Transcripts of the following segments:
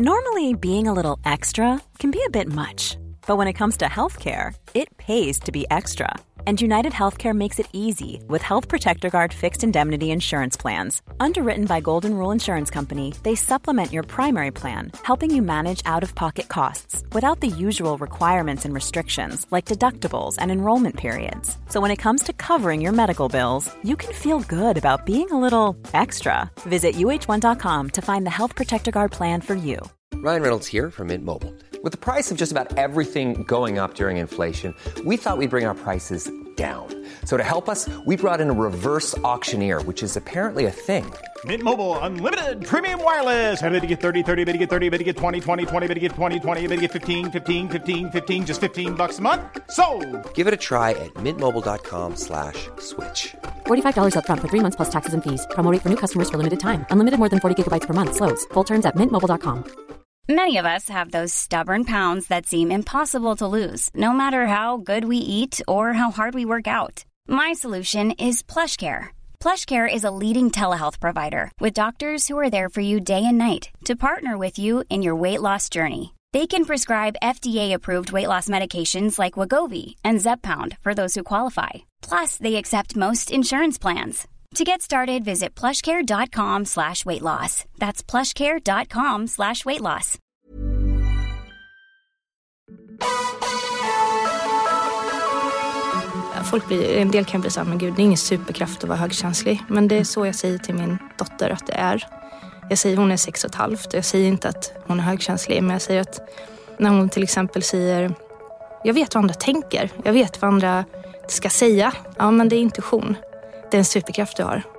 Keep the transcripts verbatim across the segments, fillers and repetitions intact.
Normally, being a little extra can be a bit much, but when it comes to healthcare, it pays to be extra. And United Healthcare makes it easy with Health Protector Guard fixed indemnity insurance plans. Underwritten by Golden Rule Insurance Company, they supplement your primary plan, helping you manage out-of-pocket costs without the usual requirements and restrictions like deductibles and enrollment periods. So when it comes to covering your medical bills, you can feel good about being a little extra. Visit U H one dot com to find the Health Protector Guard plan for you. Ryan Reynolds here from Mint Mobile. With the price of just about everything going up during inflation, we thought we'd bring our prices down. So to help us, we brought in a reverse auctioneer, which is apparently a thing. Mint Mobile Unlimited Premium Wireless. How to get thirty, thirty, how to get thirty, how to get twenty, twenty, twenty, how to get twenty, twenty, how to get fifteen, fifteen, fifteen, fifteen, just fifteen bucks a month? Sold! Give it a try at mintmobile.com slash switch. forty-five dollars up front for three months plus taxes and fees. Promo rate for new customers for limited time. Unlimited more than forty gigabytes per month. Slows full terms at mint mobile dot com. Many of us have those stubborn pounds that seem impossible to lose, no matter how good we eat or how hard we work out. My solution is PlushCare. PlushCare is a leading telehealth provider with doctors who are there for you day and night to partner with you in your weight loss journey. They can prescribe F D A-approved weight loss medications like Wegovy and Zepbound for those who qualify. Plus, they accept most insurance plans. To get started, visit plushcare.com slash weight loss. That's plushcare.com slash weight loss. Folk blir, en del kan bli så här, men gud, det är ingen superkraft att vara högkänslig. Men det är så jag säger till min dotter att det är. Jag säger hon är sex och ett halvt. Jag säger inte att hon är högkänslig, men jag säger att när hon till exempel säger jag vet vad andra tänker. Jag vet vad andra ska säga. Ja, men det är intuition. Det är en superkraft du har.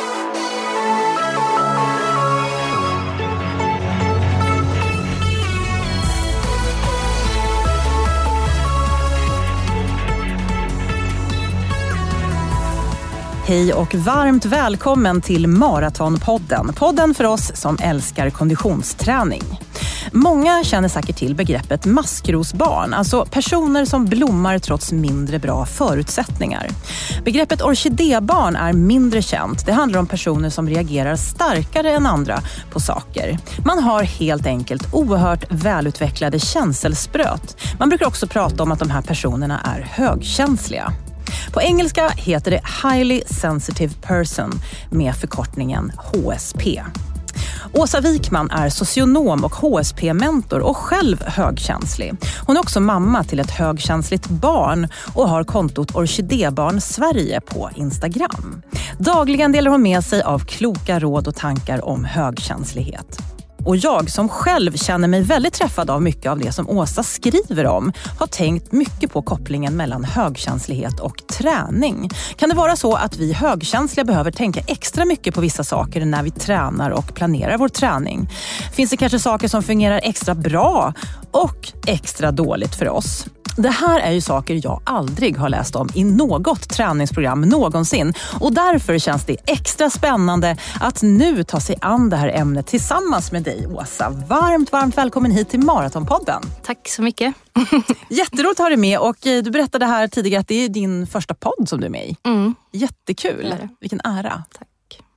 Hej och varmt välkommen till Maratonpodden. Podden för oss som älskar konditionsträning. Många känner säkert till begreppet maskrosbarn, alltså personer som blommar trots mindre bra förutsättningar. Begreppet orkidébarn är mindre känt. Det handlar om personer som reagerar starkare än andra på saker. Man har helt enkelt oerhört välutvecklade känselspröt. Man brukar också prata om att de här personerna är högkänsliga. På engelska heter det Highly Sensitive Person med förkortningen H S P. Åsa Wikman är socionom och H S P-mentor och själv högkänslig. Hon är också mamma till ett högkänsligt barn och har kontot Orkidébarn Sverige på Instagram. Dagligen delar hon med sig av kloka råd och tankar om högkänslighet. Och jag som själv känner mig väldigt träffad av mycket av det som Åsa skriver om har tänkt mycket på kopplingen mellan högkänslighet och träning. Kan det vara så att vi högkänsliga behöver tänka extra mycket på vissa saker när vi tränar och planerar vår träning? Finns det kanske saker som fungerar extra bra och extra dåligt för oss? Det här är ju saker jag aldrig har läst om i något träningsprogram någonsin. Och därför känns det extra spännande att nu ta sig an det här ämnet tillsammans med dig, Åsa. Varmt, varmt välkommen hit till Maratonpodden. Tack så mycket. Jätteroligt att ha dig med, och du berättade här tidigare att det är din första podd som du är med i. Mm. Jättekul. Vilken ära. Tack.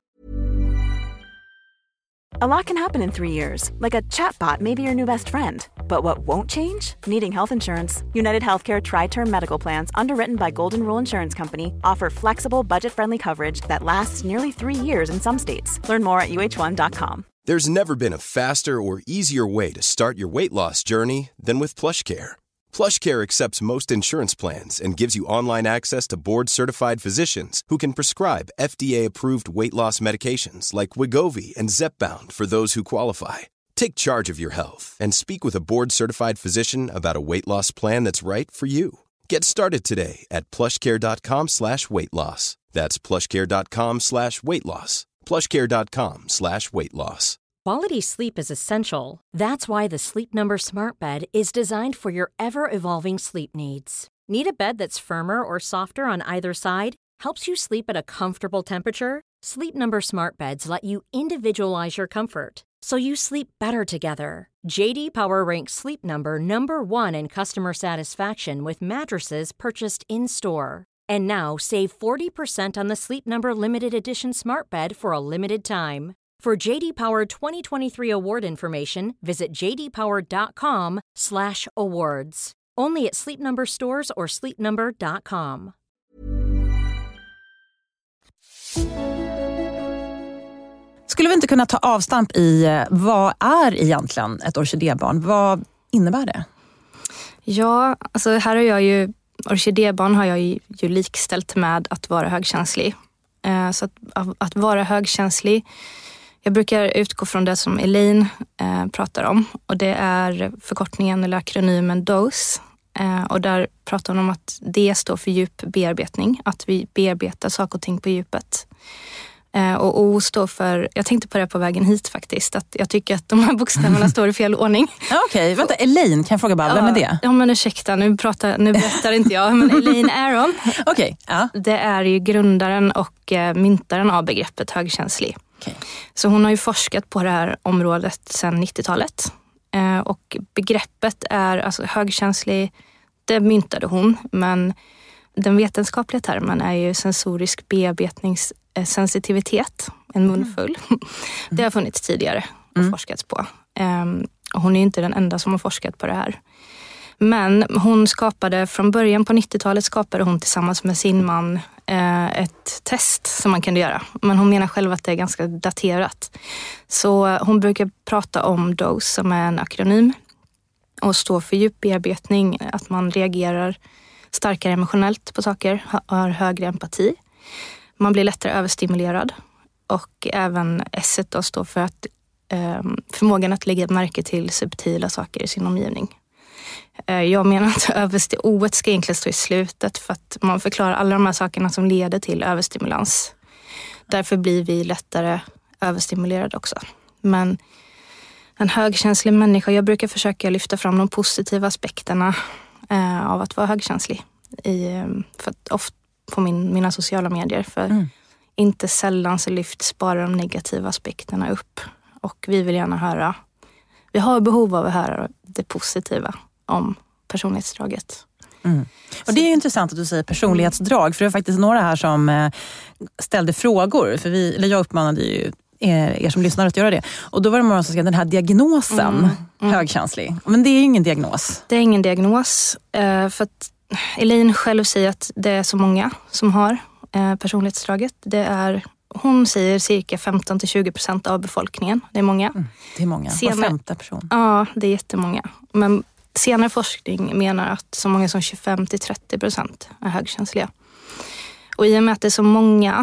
A lot can happen in three years, like a chatbot may be your new best friend. But what won't change? Needing health insurance. United Healthcare Tri-Term Medical Plans, underwritten by Golden Rule Insurance Company, offer flexible, budget-friendly coverage that lasts nearly three years in some states. Learn more at U H one dot com. There's never been a faster or easier way to start your weight loss journey than with PlushCare. PlushCare accepts most insurance plans and gives you online access to board-certified physicians who can prescribe F D A-approved weight loss medications like Wegovy and Zepbound for those who qualify. Take charge of your health and speak with a board-certified physician about a weight loss plan that's right for you. Get started today at plushcare.com slash weight loss. That's plushcare.com slash weight loss. plushcare.com slash weight loss. Quality sleep is essential. That's why the Sleep Number Smart Bed is designed for your ever-evolving sleep needs. Need a bed that's firmer or softer on either side? Helps you sleep at a comfortable temperature? Sleep Number Smart Beds let you individualize your comfort, so you sleep better together. J D Power ranks Sleep Number number one in customer satisfaction with mattresses purchased in-store. And now save forty percent on the Sleep Number Limited Edition Smart Bed for a limited time. For J D Power twenty twenty-three award information, visit j d power dot com slash awards. Only at Sleep Number stores or sleep number dot com. Skulle vi inte kunna ta avstamp i vad är egentligen ett orkidébarn? Vad innebär det? Ja, alltså här har jag ju, orkidébarn har jag ju, ju likställt med att vara högkänslig. Eh, så att, att vara högkänslig, jag brukar utgå från det som Elaine eh, pratar om. Och det är förkortningen eller akronymen D O S. Eh, och där pratar hon om att D står för djup bearbetning. Att vi bearbetar saker och ting på djupet. Eh, och O står för, jag tänkte på det på vägen hit faktiskt. Att jag tycker att de här bokstäverna står i fel ordning. Okej, okay. Vänta, Elaine, kan jag fråga bara, ja, vem är det? Ja men ursäkta, nu, pratar, nu berättar inte jag. Men Elaine Aron. Okej, okay. Ja. Det är ju grundaren och eh, myntaren av begreppet högkänslig. Okay. Så hon har ju forskat på det här området sedan nittiotalet. Eh, och begreppet är, alltså högkänslig, det myntade hon. Men den vetenskapliga termen är ju sensorisk bearbetningssensitivitet, en munfull. Mm. Det har funnits tidigare och mm. forskats på. Eh, och hon är inte den enda som har forskat på det här. Men hon skapade, från början på nittiotalet skapade hon tillsammans med sin man eh, ett test som man kunde göra. Men hon menar själv att det är ganska daterat. Så hon brukar prata om D O S som är en akronym och står för djup bearbetning, att man reagerar starkare emotionellt på saker, har högre empati. Man blir lättare överstimulerad och även S då står för att, eh, förmågan att lägga märke till subtila saker i sin omgivning. Jag menar att överst- O ska egentligen stå i slutet för att man förklarar alla de här sakerna som leder till överstimulans. Därför blir vi lättare överstimulerade också. Men en högkänslig människa, jag brukar försöka lyfta fram de positiva aspekterna eh, av att vara högkänslig. I, för att ofta på min, mina sociala medier. För mm. inte sällan så lyfts bara de negativa aspekterna upp. Och vi vill gärna höra, vi har behov av att höra det positiva om personlighetsdraget. Mm. Och det är ju intressant att du säger personlighetsdrag, för det är faktiskt några här som ställde frågor, för vi, eller jag uppmanade ju er, er som lyssnar att göra det. Och då var det många som skrev den här diagnosen, mm. Mm. högkänslig. Men det är ju ingen diagnos. Det är ingen diagnos, för att Elaine själv säger att det är så många som har personlighetsdraget. Det är, hon säger cirka femton till tjugo procent av befolkningen. Det är många. Mm, det är många, var femte person. Ja, det är jättemånga. Men senare forskning menar att så många som tjugofem till trettio procent är högkänsliga. Och i och med att det är så många,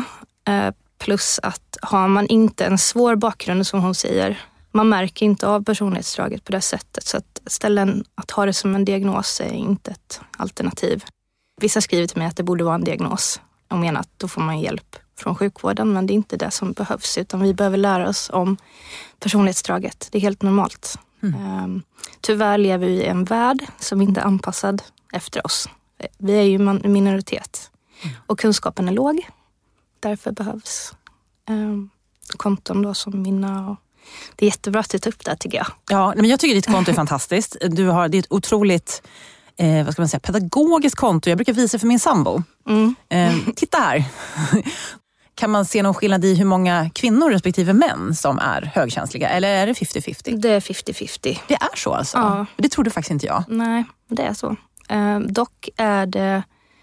plus att har man inte en svår bakgrund som hon säger, man märker inte av personlighetsdraget på det sättet. Så att ställen att ha det som en diagnos är inte ett alternativ. Vissa skriver till mig att det borde vara en diagnos och menar att då får man hjälp från sjukvården, men det är inte det som behövs, utan vi behöver lära oss om personlighetsdraget. Det är helt normalt. Mm. Tyvärr lever vi i en värld som inte är anpassad efter oss. Vi är ju en minoritet mm. och kunskapen är låg. Därför behövs um, konton då som mina. Och det är jättebra att du tar upp det, tycker jag. Ja, men jag tycker ditt konto är fantastiskt. Du har, det är ett otroligt eh, vad ska man säga, pedagogiskt konto. Jag brukar visa för min sambo. Mm. Eh, titta här. Kan man se någon skillnad i hur många kvinnor respektive män som är högkänsliga? Eller är det femtio femtio? Det är femtio femtio. Det är så alltså? Ja. Det trodde faktiskt inte jag. Nej, det är så. Eh, dock är det,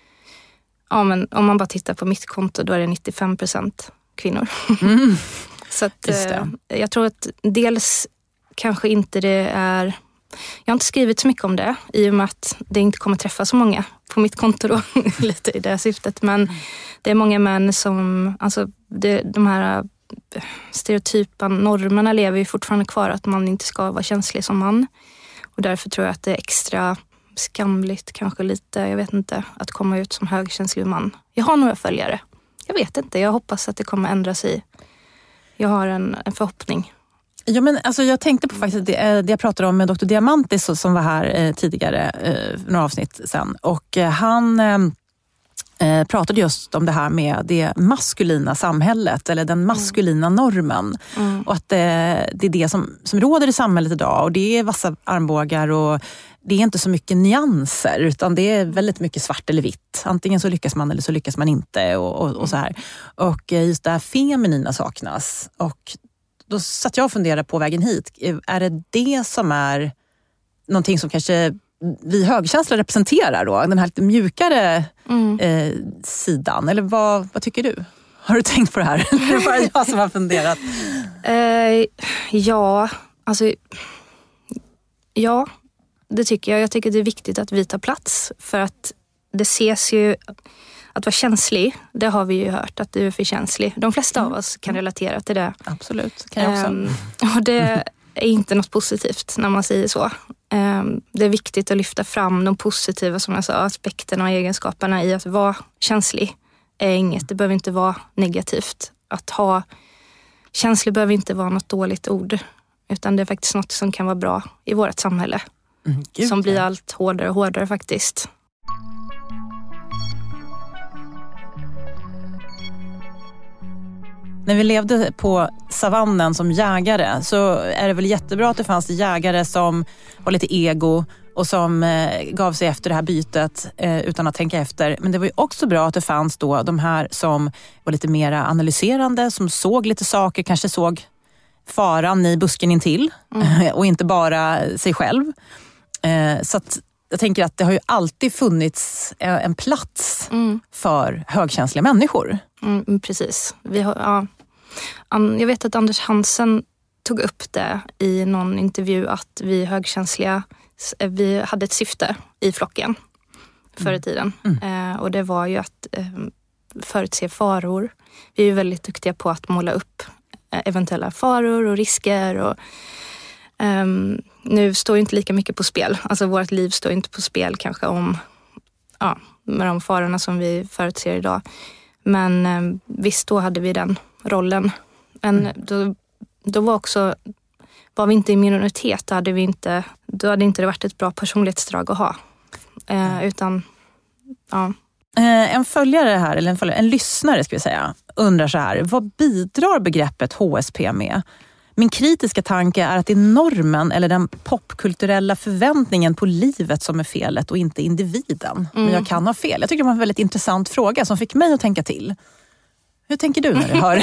ja, men om man bara tittar på mitt konto, då är det nittiofem procent kvinnor. Mm. Så att, eh, jag tror att dels kanske inte det är, jag har inte skrivit så mycket om det i och med att det inte kommer träffa så många på mitt konto då, lite i det syftet. Men mm. det är många män som, alltså det, de här stereotypa normerna lever ju fortfarande kvar, att man inte ska vara känslig som man. Och därför tror jag att det är extra skamligt, kanske lite, jag vet inte, att komma ut som högkänslig man. Jag har några följare. Jag vet inte, jag hoppas att det kommer ändra sig. Jag har en, en förhoppning. Ja, men alltså jag tänkte på faktiskt det, det jag pratade om med doktor Diamantis som var här eh, tidigare, eh, några avsnitt sen. Och eh, han eh, pratade just om det här med det maskulina samhället eller den maskulina mm. normen. Mm. Och att eh, det är det som, som råder i samhället idag. Och det är vassa armbågar och det är inte så mycket nyanser, utan det är väldigt mycket svart eller vitt. Antingen så lyckas man eller så lyckas man inte och, och, och så här. Och just det här feminina saknas. Och då satt jag och funderade på vägen hit. Är det det som är någonting som kanske vi högkänsliga representerar då? Den här lite mjukare mm. eh, sidan. Eller vad, vad tycker du? Har du tänkt på det här? Eller är det bara jag som har funderat? Eh, ja, alltså... Ja, det tycker jag. Jag tycker det är viktigt att vi tar plats. För att det ses ju... Att vara känslig, det har vi ju hört att du är för känslig. De flesta mm. av oss kan relatera till det. Absolut, kan jag också. Um, och det är inte något positivt när man säger så. Um, det är viktigt att lyfta fram de positiva, som jag sa, aspekterna och egenskaperna i att vara känslig. Är inget, det behöver inte vara negativt. Att ha känslig behöver inte vara något dåligt ord. Utan det är faktiskt något som kan vara bra i vårt samhälle. Mm, Gud, som blir allt hårdare och hårdare faktiskt. När vi levde på savannen som jägare så är det väl jättebra att det fanns jägare som var lite ego och som eh, gav sig efter det här bytet eh, utan att tänka efter. Men det var ju också bra att det fanns då de här som var lite mer analyserande, som såg lite saker, kanske såg faran i busken intill mm. och inte bara sig själv. Eh, så att jag tänker att det har ju alltid funnits en plats mm. för högkänsliga människor. Mm, precis. Vi har, ja. Jag vet att Anders Hansen tog upp det i någon intervju att vi högkänsliga, vi hade ett syfte i flocken förr i tiden. Mm. Eh, och det var ju att eh, förutse faror. Vi är ju väldigt duktiga på att måla upp eventuella faror och risker och Um, nu står ju inte lika mycket på spel. Alltså vårt liv står inte på spel kanske om ja, med de farorna som vi förutser idag. Men um, visst, då hade vi den rollen. Men mm. då, då var också var vi inte i minoritet, då hade vi inte då hade inte det varit ett bra personlighetsdrag att ha. Uh, mm. Utan ja. Uh, en följare här, eller en, följare, en lyssnare ska vi säga, undrar så här: vad bidrar begreppet H S P med? Min kritiska tanke är att det är normen eller den popkulturella förväntningen på livet som är felet och inte individen. Mm. Men jag kan ha fel. Jag tycker det var en väldigt intressant fråga som fick mig att tänka till. Hur tänker du när du hör?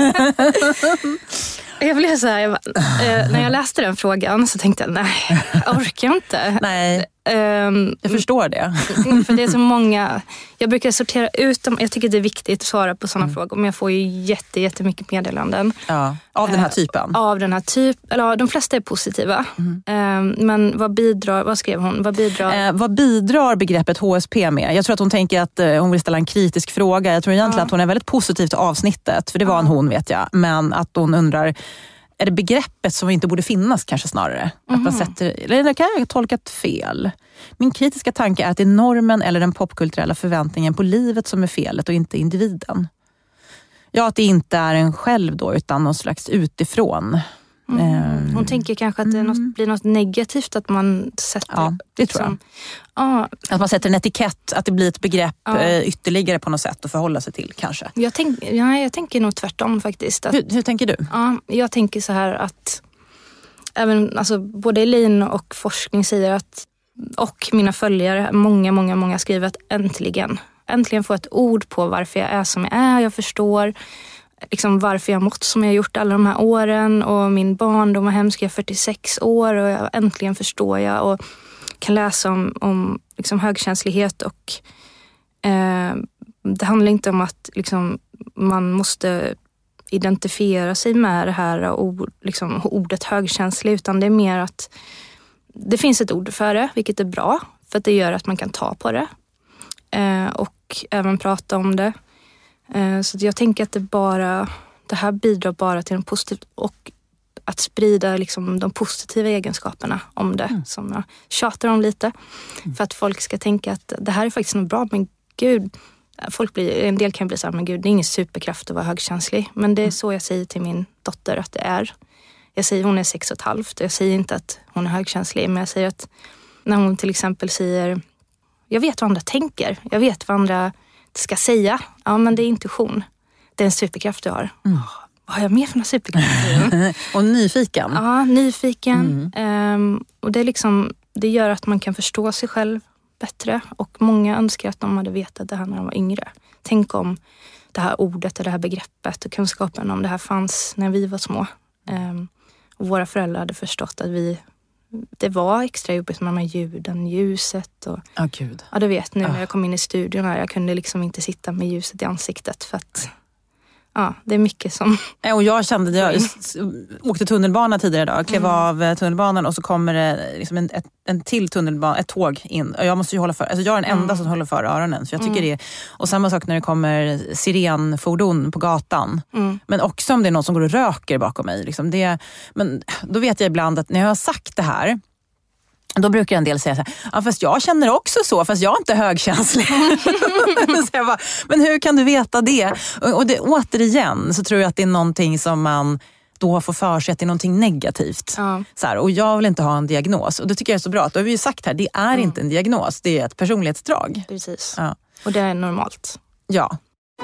Jag blev så här, jag bara, eh, när jag läste den frågan så tänkte jag, nej, jag orkar inte. Nej, um, jag förstår det. För det är så många, jag brukar sortera ut dem, jag tycker det är viktigt att svara på sådana mm. frågor, men jag får ju jätte, jättemycket meddelanden. Ja, av den här typen? Uh, av den här typen, eller ja, de flesta är positiva. Mm. Uh, men vad bidrar, vad skrev hon? Vad bidrar? Uh, vad bidrar begreppet H S P med? Jag tror att hon tänker att uh, hon vill ställa en kritisk fråga. Jag tror egentligen uh. att hon är väldigt positiv till avsnittet, för det var uh. en hon vet jag, men att hon undrar, är det begreppet som inte borde finnas kanske snarare? Mm-hmm. Att man sätter, eller kan jag tolka fel? Min kritiska tanke är att det är normen eller den popkulturella förväntningen på livet som är felet och inte individen. Ja, att det inte är en själv då, utan någon slags utifrån. Mm. Hon tänker kanske att det något, blir något negativt att man sätter... Ja, det tror jag. Ja. Att man sätter en etikett, att det blir ett begrepp ja. ytterligare på något sätt att förhålla sig till kanske. Jag, tänk, ja, jag tänker nog tvärtom faktiskt. Att, hur, hur tänker du? Ja, jag tänker så här att även, alltså, både Elin och forskning säger att, och mina följare, många, många, många skriver att äntligen, äntligen få ett ord på varför jag är som jag är. Jag förstår liksom varför jag mått som jag gjort alla de här åren, och min barndom var hemsk, jag är fyrtiosex år och jag, äntligen förstår jag och kan läsa om, om liksom högkänslighet, och eh, det handlar inte om att liksom, man måste identifiera sig med det här ord, liksom, ordet högkänslig, utan det är mer att det finns ett ord för det, vilket är bra för att det gör att man kan ta på det eh, och även prata om det. Så jag tänker att det bara det här bidrar bara till en positiv, och att sprida liksom de positiva egenskaperna om det, mm. som jag tjatar om lite. Mm. För att folk ska tänka att det här är faktiskt något bra, men gud, folk blir, en del kan bli så här, men gud, det är ingen superkraft att vara högkänslig. Men det är så jag säger till min dotter att det är. Jag säger hon är sex och ett halvt, och jag säger inte att hon är högkänslig, men jag säger att när hon till exempel säger, jag vet vad andra tänker, jag vet vad andra ska säga, ja, men det är intuition. Det är en superkraft du har. Mm. Vad har jag mer för några superkrafter? Och nyfiken. Ja, nyfiken. Mm. Um, och det, är liksom, det gör att man kan förstå sig själv bättre. Och många önskar att de hade vetat det här när de var yngre. Tänk om det här ordet, det här begreppet och kunskapen om det här fanns när vi var små. Um, och våra föräldrar hade förstått att vi, det var extra jobbigt med de här ljuden, ljuset. Och, oh, Gud. Ja, du vet nu oh. när jag kom in i studion här, jag kunde liksom inte sitta med ljuset i ansiktet för att ja, det är mycket som... Och jag kände, jag åkte tunnelbana tidigare idag, klev mm. av tunnelbanan och så kommer det liksom en, ett, en till tunnelbana, ett tåg in. Och jag måste ju hålla för, alltså jag är den enda mm. som håller för öronen. Så jag tycker mm. det, och samma sak när det kommer sirenfordon på gatan. Mm. Men också om det är någon som går och röker bakom mig. Liksom det, men då vet jag ibland att när jag har sagt det här, då brukar en del säga så här, ja, fast jag känner också så, fast jag är inte högkänslig. Så jag bara, men hur kan du veta det? Och, och det, återigen så tror jag att det är någonting som man då får för sig att det är någonting negativt. Ja. Så här, och jag vill inte ha en diagnos. Och det tycker jag är så bra. Då har vi ju sagt här, det är mm. inte en diagnos, det är ett personlighetsdrag. Precis. Ja. Och det är normalt. Ja.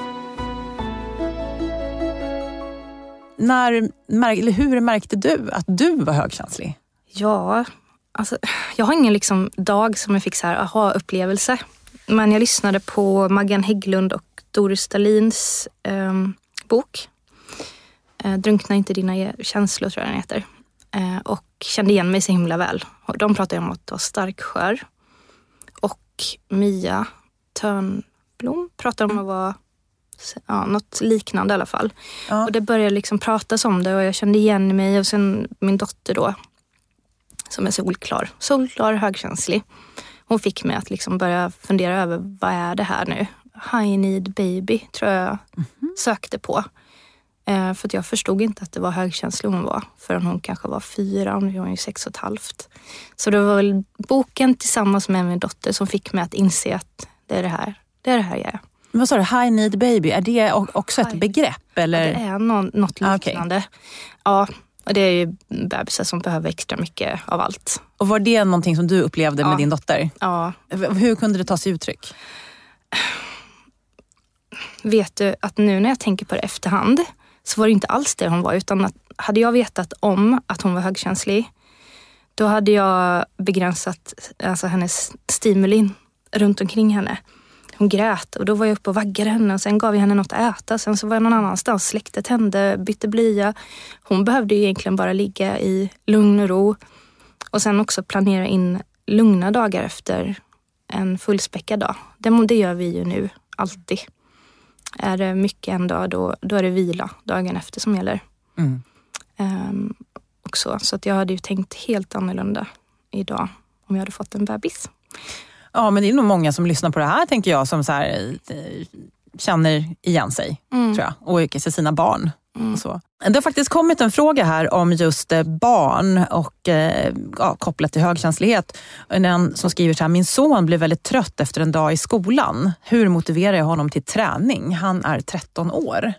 När, eller hur märkte du att du var högkänslig? Ja... Alltså, jag har ingen liksom dag som jag fick så här aha-upplevelse. Men jag lyssnade på Maggan Hägglund och Doris Stalins eh, bok. Eh, Drunkna inte dina känslor, tror jag den heter. Eh, och kände igen mig så himla väl. Och de pratade om att vara starkskör. Och Mia Törnblom pratade om att vara ja, något liknande i alla fall. Ja. Och det började liksom pratas om det och jag kände igen mig. Och sen min dotter då, som är solklar. Solklar, högkänslig. Hon fick mig att liksom börja fundera över vad är det här nu? High need baby tror jag mm-hmm. sökte på. Eh, för att jag förstod inte att det var högkänslig hon var. Förrän hon kanske var fyra och nu är hon ju sex och ett halvt. Så det var väl boken tillsammans med min dotter som fick mig att inse att det är det här. Det är det här jag är. Men vad sa du? High need baby? Är det också ett begrepp? Eller? Ja, det är någon, något liknande. Okay. Ja. Och det är ju bebisar som behöver extra mycket av allt. Och var det någonting som du upplevde ja. med din dotter? Ja. Hur kunde det ta sig uttryck? Vet du att nu när jag tänker på det efterhand så var det inte alls det hon var. Utan att hade jag vetat om att hon var högkänslig, då hade jag begränsat alltså, hennes stimulin runt omkring henne. Hon grät och då var jag uppe och vaggade henne och sen gav jag henne något att äta. Sen så var jag någon annanstans, släckte tände, bytte blöja. Hon behövde ju egentligen bara ligga i lugn och ro. Och sen också planera in lugna dagar efter en fullspäckad dag. Det, det gör vi ju nu, alltid. Är det mycket en dag, då, då är det vila dagen efter som gäller. Mm. Um, och så så att jag hade ju tänkt helt annorlunda idag om jag hade fått en bebis. Ja, men det är nog många som lyssnar på det här, tänker jag, som så här, känner igen sig, mm. tror jag. Och ser sina barn. Mm. Och så. Det har faktiskt kommit en fråga här om just barn och ja, kopplat till högkänslighet. En som skriver så här: min son blev väldigt trött efter en dag i skolan. Hur motiverar jag honom till träning? Han är tretton år.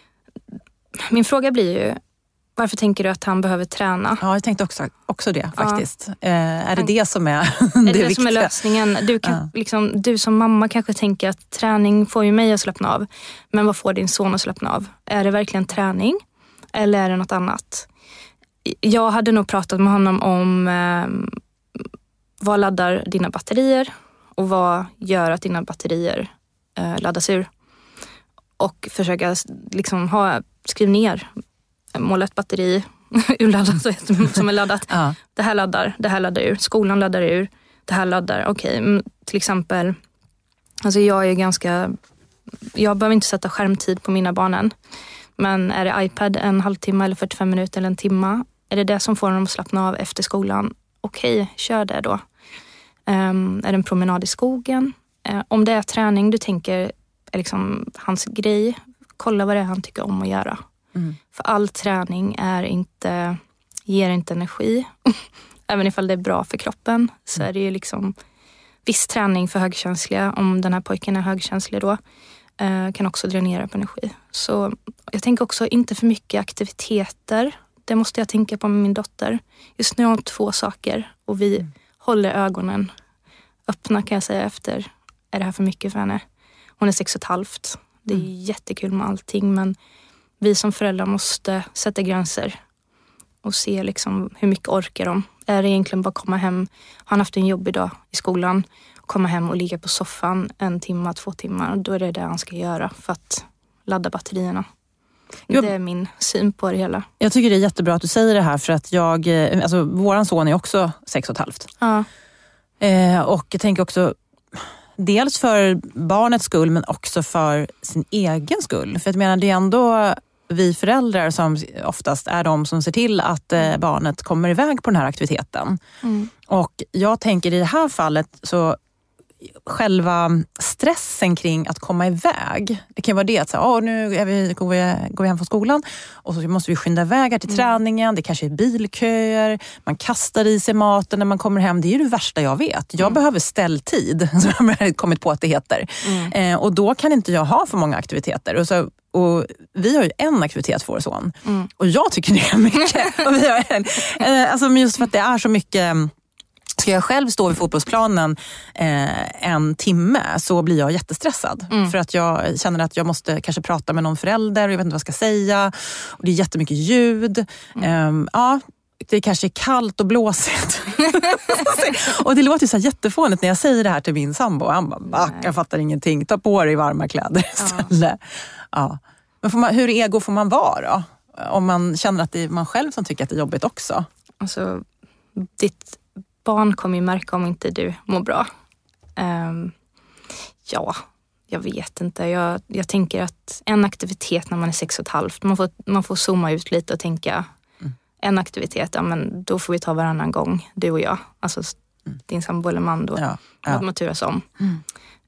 Min fråga blir ju, varför tänker du att han behöver träna? Ja, jag tänkte också, också det faktiskt. Ja. Eh, är det det som är det, det, det viktiga? som är lösningen? Du, kan, ja. liksom, du som mamma kanske tänker att träning får ju mig att slappna av. Men vad får din son att slappna av? Är det verkligen träning? Eller är det något annat? Jag hade nog pratat med honom om eh, vad laddar dina batterier? Och vad gör att dina batterier eh, laddas ur? Och försöka liksom, ha, skriv ner måla ett batteri urladdat som är laddat. Ja. Det här laddar, det här laddar ur. Skolan laddar ur. Det här laddar, okej. Okay. Till exempel, alltså jag är ganska, jag behöver inte sätta skärmtid på mina barnen. Men är det iPad en halvtimme eller fyrtiofem minuter eller en timma, är det det som får dem att slappna av efter skolan? Okej, okay, kör det då. Um, är det en promenad i skogen? Uh, om det är träning du tänker är liksom hans grej, kolla vad det är han tycker om att göra. Mm. För all träning är inte, ger inte energi. Även ifall det är bra för kroppen så är det ju liksom viss träning för högkänsliga, om den här pojken är högkänslig då, eh, kan också dränera på energi. Så jag tänker också inte för mycket aktiviteter. Det måste jag tänka på med min dotter. Just nu har hon två saker och vi mm. håller ögonen öppna, kan jag säga, efter, är det här för mycket för henne? Hon är sex och ett halvt. Det är mm. jättekul med allting, men vi som föräldrar måste sätta gränser och se liksom hur mycket orkar de. Är det egentligen bara komma hem, har han haft en jobbig dag i skolan, komma hem och ligga på soffan en timme, två timmar, då är det det han ska göra för att ladda batterierna. Det är min syn på det hela. Jag tycker det är jättebra att du säger det här, för att jag, alltså våran son är också sex och ett halvt. Ja. Eh, och jag tänker också, dels för barnets skull men också för sin egen skull. För jag menar, det är ändå vi föräldrar som oftast är de som ser till att eh, barnet kommer iväg på den här aktiviteten. Mm. Och jag tänker i det här fallet så själva stressen kring att komma iväg, det kan vara det att så, oh, nu är vi, går, vi, går vi hem från skolan och så måste vi skynda iväg här till mm. träningen, det kanske är bilköer, man kastar i sig maten när man kommer hem, det är ju det värsta jag vet. Jag mm. behöver ställtid, som jag har kommit på att det heter. Mm. Eh, och då kan inte jag ha för många aktiviteter. Och, så, och vi har ju en aktivitet för vår son. Mm. Och jag tycker det är mycket. och vi har en, eh, alltså just för att det är så mycket. Ska jag själv stå vid fotbollsplanen eh, en timme så blir jag jättestressad. Mm. För att jag känner att jag måste kanske prata med någon förälder och jag vet inte vad jag ska säga. Och det är jättemycket ljud. Mm. Eh, ja, det kanske är kallt och blåsigt. och det låter ju så här jättefånigt när jag säger det här till min sambo. Han bara, back, jag fattar ingenting. Ta på dig varma kläder istället. Ja. Ja. Men får man, hur ego får man vara då? Om man känner att det är man själv som tycker att det är jobbigt också. Alltså, ditt barn kommer ju märka om inte du mår bra. Um, ja, jag vet inte. Jag, jag tänker att en aktivitet när man är sex och ett halvt, man får, man får zooma ut lite och tänka mm. en aktivitet, ja, men då får vi ta varannan gång, du och jag. Alltså mm. din sambo eller man då. Ja, ja. Att man turas om. Mm.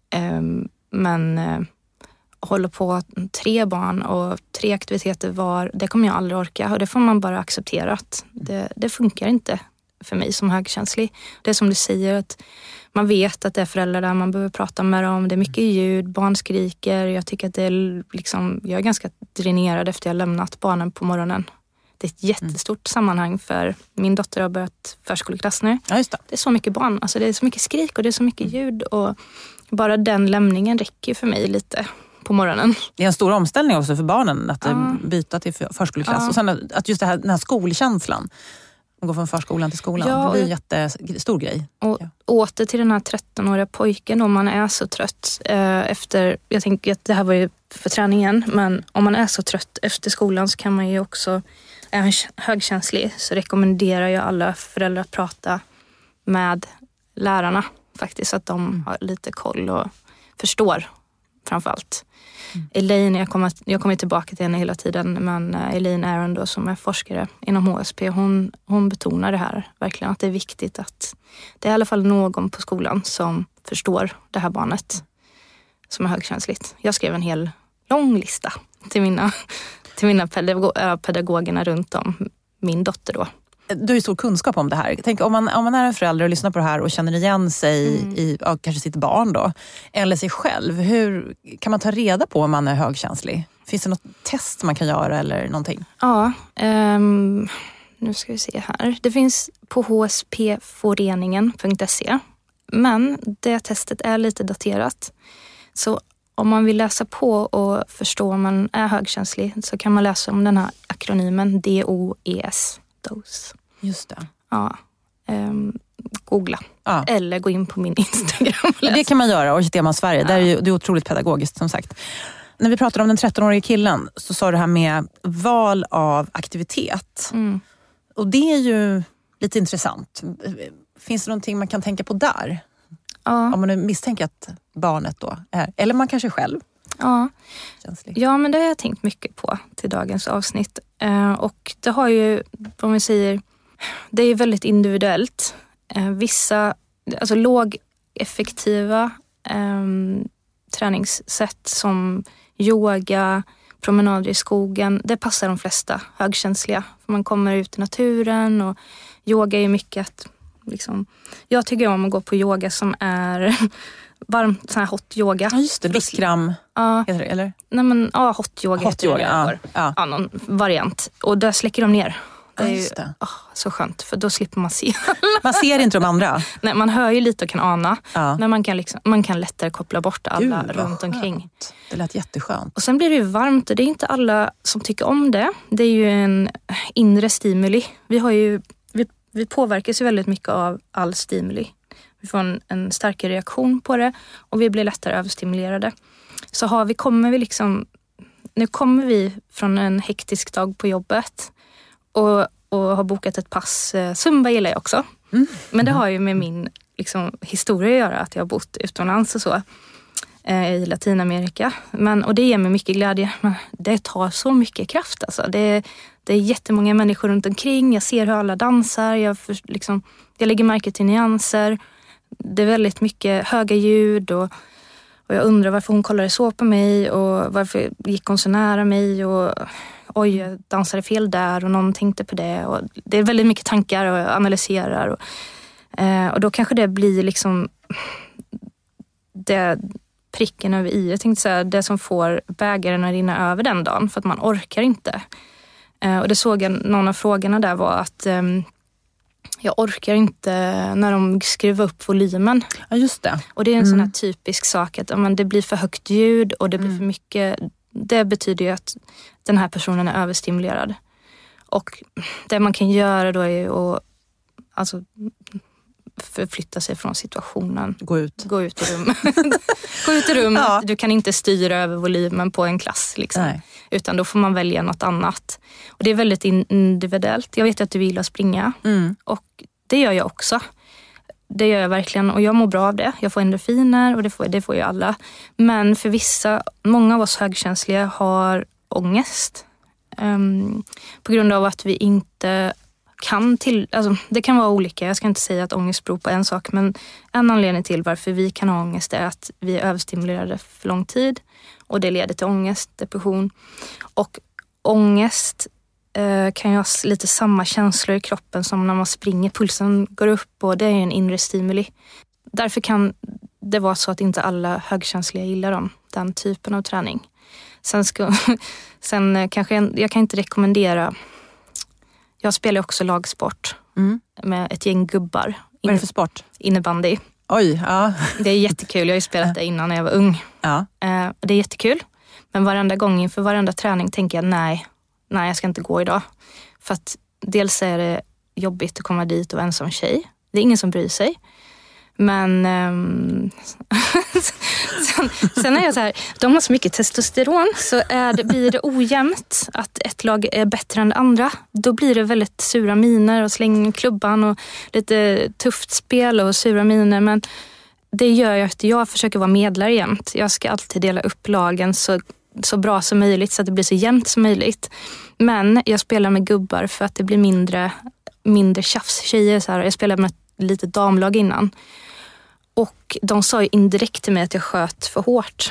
Um, men uh, håller på tre barn och tre aktiviteter var, det kommer jag aldrig orka. Och det får man bara acceptera att det, det funkar inte för mig som högkänslig. Det är som du säger, att man vet att det är föräldrar där, man behöver prata med dem, det är mycket ljud, barn skriker. Jag tycker att det är liksom, jag är ganska dränerad efter jag har lämnat barnen på morgonen. Det är ett jättestort mm. sammanhang, för min dotter har börjat förskoleklass nu. Ja, just det. Det är så mycket barn, alltså det är så mycket skrik och det är så mycket ljud, och bara den lämningen räcker för mig lite på morgonen. Det är en stor omställning också för barnen att ja. byta till förskoleklass. Ja. Och sen att just det här, den här skolkänslan, gå från förskolan till skolan. Ja, det blir en jättestor grej. Och ja. åter till den här trettonåriga pojken, om man är så trött eh, efter, jag tänker att det här var ju för träningen, men om man är så trött efter skolan så kan man ju också, är man högkänslig, så rekommenderar jag alla föräldrar att prata med lärarna faktiskt, så att de mm. har lite koll och förstår framförallt. Mm. Elaine, jag kommer, jag kommer tillbaka till henne hela tiden, men Elaine Aron då, som är forskare inom H S P, hon, hon betonar det här verkligen, att det är viktigt att det är i alla fall någon på skolan som förstår det här barnet som är högkänsligt. Jag skrev en hel lång lista till mina, till mina pedagog, pedagogerna runt om min dotter då. Du har ju stor kunskap om det här. Tänk, om, man, om man är en förälder och lyssnar på det här och känner igen sig mm. i ja, kanske sitt barn då, eller sig själv. Hur kan man ta reda på om man är högkänslig? Finns det något test man kan göra eller någonting? Ja, um, nu ska vi se här. Det finns på h s p föreningen punkt se. Men det testet är lite daterat. Så om man vill läsa på och förstå om man är högkänslig så kan man läsa om den här akronymen D O E S. Just det. Ja. Um, googla. Ja. Eller gå in på min Instagram. Det kan man göra, Orkidéman Sverige. Ja. Där är ju, det är otroligt pedagogiskt som sagt. När vi pratade om den trettonåriga killen så sa det här med val av aktivitet. Mm. Och det är ju lite intressant. Finns det någonting man kan tänka på där? Ja. Om man misstänker att barnet då är, eller man kanske själv. Ja. ja, men det har jag tänkt mycket på till dagens avsnitt. Eh, och det har ju, om vi säger, det är väldigt individuellt. Eh, vissa, alltså lågeffektiva eh, träningssätt som yoga, promenader i skogen, det passar de flesta högkänsliga. För man kommer ut i naturen och yoga är mycket att, liksom, jag tycker om att gå på yoga som är varm, sån här hot yoga. Ja, just det, Bikram ja. heter det, eller? Nej, men ja, hot yoga hot yoga, ja. Ja. ja, någon variant. Och där släcker de ner. Det är ja, ju det. Oh, så skönt, för då slipper man se. Man ser inte de andra. Nej, man hör ju lite och kan ana. Ja. Men man kan, liksom, man kan lättare koppla bort alla Gud, runt omkring. Det lät jätteskönt. Och sen blir det ju varmt och det är inte alla som tycker om det. Det är ju en inre stimuli. Vi, har ju, vi, vi påverkas ju väldigt mycket av all stimuli. Vi får en, en starkare reaktion på det och vi blir lättare överstimulerade. Så har vi, kommer vi liksom nu kommer vi från en hektisk dag på jobbet och, och har bokat ett pass. Zumba gillar jag också. Mm. Men det har ju med min liksom, historia att göra, att jag har bott utomlands och så eh, i Latinamerika. Men, och det ger mig mycket glädje. Men det tar så mycket kraft. Alltså. Det, det är jättemånga människor runt omkring. Jag ser hur alla dansar. Jag, för, liksom, jag lägger märke till nyanser. Det är väldigt mycket höga ljud och Och jag undrar varför hon kollade så på mig och varför gick hon så nära mig och oj, jag dansade fel där och någon tänkte på det. Och det är väldigt mycket tankar och jag analyserar. Och, eh, och då kanske det blir liksom det pricken över i. Jag tänkte säga det som får bägaren att rinna över den dagen för att man orkar inte. Eh, och det såg jag, någon av frågorna där var att eh, jag orkar inte när de skruvar upp volymen. Ja, just det. Och det är en mm. sån här typisk sak att om det blir för högt ljud och det blir mm. för mycket. Det betyder ju att den här personen är överstimulerad. Och det man kan göra då är att alltså, förflytta sig från situationen. Gå ut. Gå ut i rummet. Gå ut i rummet. Ja. Du kan inte styra över volymen på en klass. Liksom. Nej. Utan då får man välja något annat. Och det är väldigt individuellt. Jag vet att du vill springa. Mm. Och det gör jag också. Det gör jag verkligen. Och jag mår bra av det. Jag får endorfiner och det får, det får ju alla. Men för vissa, många av oss högkänsliga har ångest. Um, på grund av att vi inte kan till... Alltså, det kan vara olika. Jag ska inte säga att ångest beror på en sak. Men en anledning till varför vi kan ha ångest är att vi är överstimulerade för lång tid. Och det leder till ångest, depression. Och ångest eh, kan ju ha lite samma känslor i kroppen som när man springer. Pulsen går upp och det är en inre stimuli. Därför kan det vara så att inte alla högkänsliga gillar dem, den typen av träning. Sen, ska, sen kanske jag, jag kan inte rekommendera... Jag spelar också lagsport mm. med ett gäng gubbar. Vad är det för sport? Innebandy. Oj, ja. Det är jättekul. Jag har ju spelat det innan när jag var ung. Ja. Eh, det är jättekul. Men varenda gång inför varenda träning tänker jag nej, nej jag ska inte gå idag. För att dels är det jobbigt att komma dit och vara ensam tjej. Det är ingen som bryr sig. Men um, sen, sen är jag så här, de har så mycket testosteron så är det, blir det ojämnt att ett lag är bättre än det andra. Då blir det väldigt sura miner och släng klubban och lite tufft spel och sura miner. Men det gör ju att jag försöker vara medlare jämt. Jag ska alltid dela upp lagen så, så bra som möjligt så att det blir så jämnt som möjligt. Men jag spelar med gubbar för att det blir mindre, mindre tjafs tjejer. Så här. Jag spelar med ett litet damlag innan. Och de sa ju indirekt till mig att jag sköt för hårt.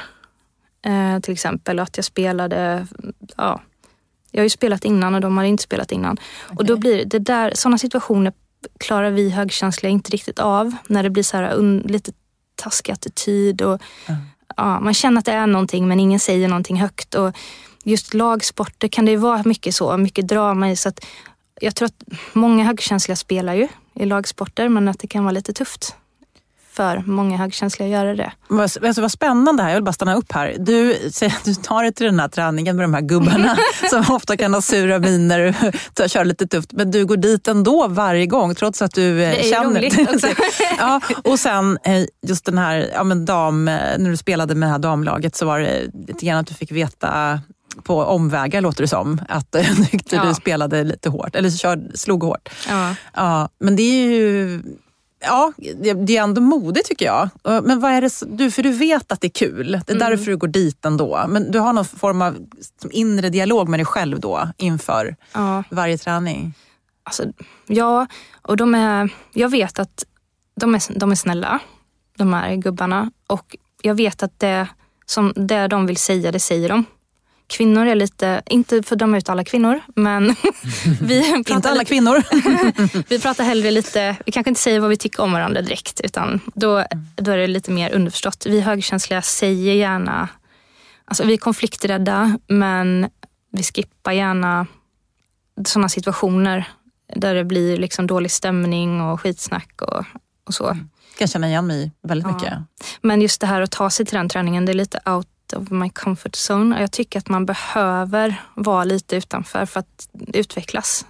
Eh, till exempel att jag spelade... Ja, jag har ju spelat innan och de har inte spelat innan. Okay. Och då blir det där... Sådana situationer klarar vi högkänsliga inte riktigt av. När det blir så här un, lite taskig attityd. Och, mm. ja, man känner att det är någonting men ingen säger någonting högt. Och just lagsporter kan det ju vara mycket så. Mycket drama i. Så att jag tror att många högkänsliga spelar ju i lagsporter. Men att det kan vara lite tufft. För många högkänsliga göra det. Alltså, vad spännande här, jag vill bara stanna upp här. Du, du tar dig till den här träningen med de här gubbarna som ofta kan ha sura miner och köra lite tufft. Men du går dit ändå varje gång trots att du det är känner roligt också. Ja, och sen just den här, ja men dam, när du spelade med det här damlaget så var det lite grann att du fick veta på omvägar låter det som att du tyckte ja. du spelade lite hårt eller kör, slog hårt. Ja. Ja, men det är ju... Ja, det är ändå modigt tycker jag. Men vad är det du, för du vet att det är kul. Det är mm. därför du går dit ändå. Men du har någon form av inre dialog med dig själv då inför ja. varje träning. Alltså, ja, och de är, jag vet att de är, de är snälla, de här gubbarna. Och jag vet att det som det de vill säga, det säger de. Kvinnor är lite, inte för att döma ut alla kvinnor, men vi pratar inte alla lite, kvinnor. vi pratar hellre lite, vi kanske inte säger vad vi tycker om varandra direkt, utan då, då är det lite mer underförstått. Vi högkänsliga säger gärna, alltså vi är konflikträdda, men vi skippar gärna sådana situationer där det blir liksom dålig stämning och skitsnack och, och så. Mm. Jag kan känna igen mig väldigt ja. mycket. Men just det här att ta sig till den träningen, det är lite out of my comfort zone. Jag tycker att man behöver vara lite utanför för att utvecklas.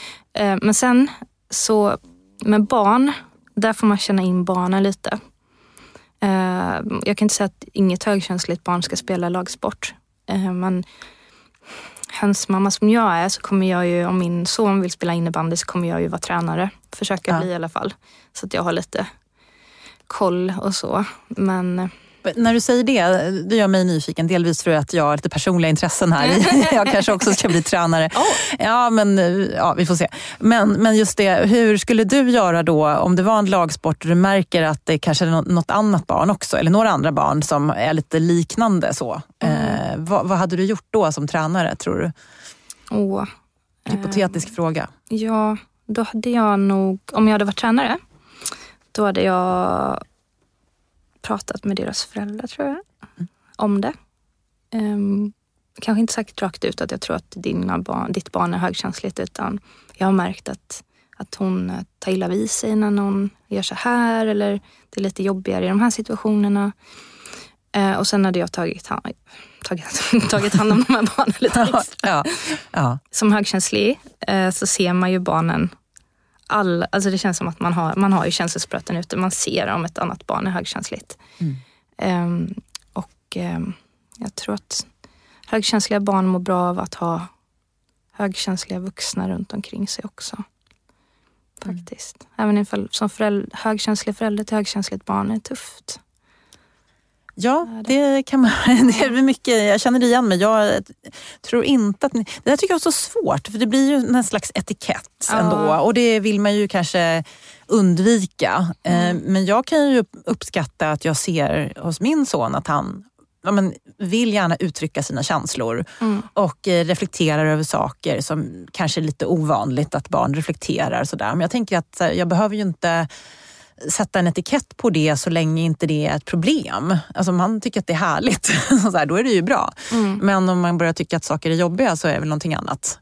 Men sen så med barn, där får man känna in barnen lite. Jag kan inte säga att inget högkänsligt barn ska spela lagsport. Men hönsmamma som jag är så kommer jag ju, om min son vill spela innebandy så kommer jag ju vara tränare. Försöka ja. bli i alla fall. Så att jag har lite koll och så. Men... När du säger det, det gör mig nyfiken. Delvis för att jag har lite personliga intressen här. Jag kanske också ska bli tränare. Oh. Ja, men ja, vi får se. Men, men just det, hur skulle du göra då om det var en lagsport och du märker att det kanske är något annat barn också, eller några andra barn som är lite liknande så. Mm. Eh, vad, vad hade du gjort då som tränare, tror du? Oh. Hypotetisk eh, fråga. Ja, då hade jag nog, om jag hade varit tränare, då hade jag pratat med deras föräldrar, tror jag, mm. om det. Um, kanske inte sagt rakt ut att jag tror att dina barn, ditt barn är högkänsligt, utan jag har märkt att, att hon tar illa vid sig när någon gör så här, eller det är lite jobbigare i de här situationerna. Uh, och sen hade jag tagit, hand, tagit, tagit hand om de här barnen lite extra. Ja, ja. Som högkänslig uh, så ser man ju barnen All, alltså det känns som att man har, man har ju känselspröten ute. Man ser om ett annat barn är högkänsligt. Mm. Um, och um, jag tror att högkänsliga barn mår bra av att ha högkänsliga vuxna runt omkring sig också. Faktiskt. Mm. Även ifall som förälder, högkänsliga förälder till högkänsligt barn är tufft. Ja, det kan man. Det är mycket, jag känner det igen mig. Jag tror inte att ni, det här tycker jag är så svårt, för det blir ju en slags etikett ja. ändå, och det vill man ju kanske undvika. Mm. Men jag kan ju uppskatta att jag ser hos min son att han ja, men, vill gärna uttrycka sina känslor mm. och reflekterar över saker som kanske är lite ovanligt att barn reflekterar sådär. Men jag tänker att jag behöver ju inte sätta en etikett på det så länge inte det är ett problem. Alltså om man tycker att det är härligt, så här, då är det ju bra. Mm. Men om man börjar tycka att saker är jobbiga så är det väl någonting annat.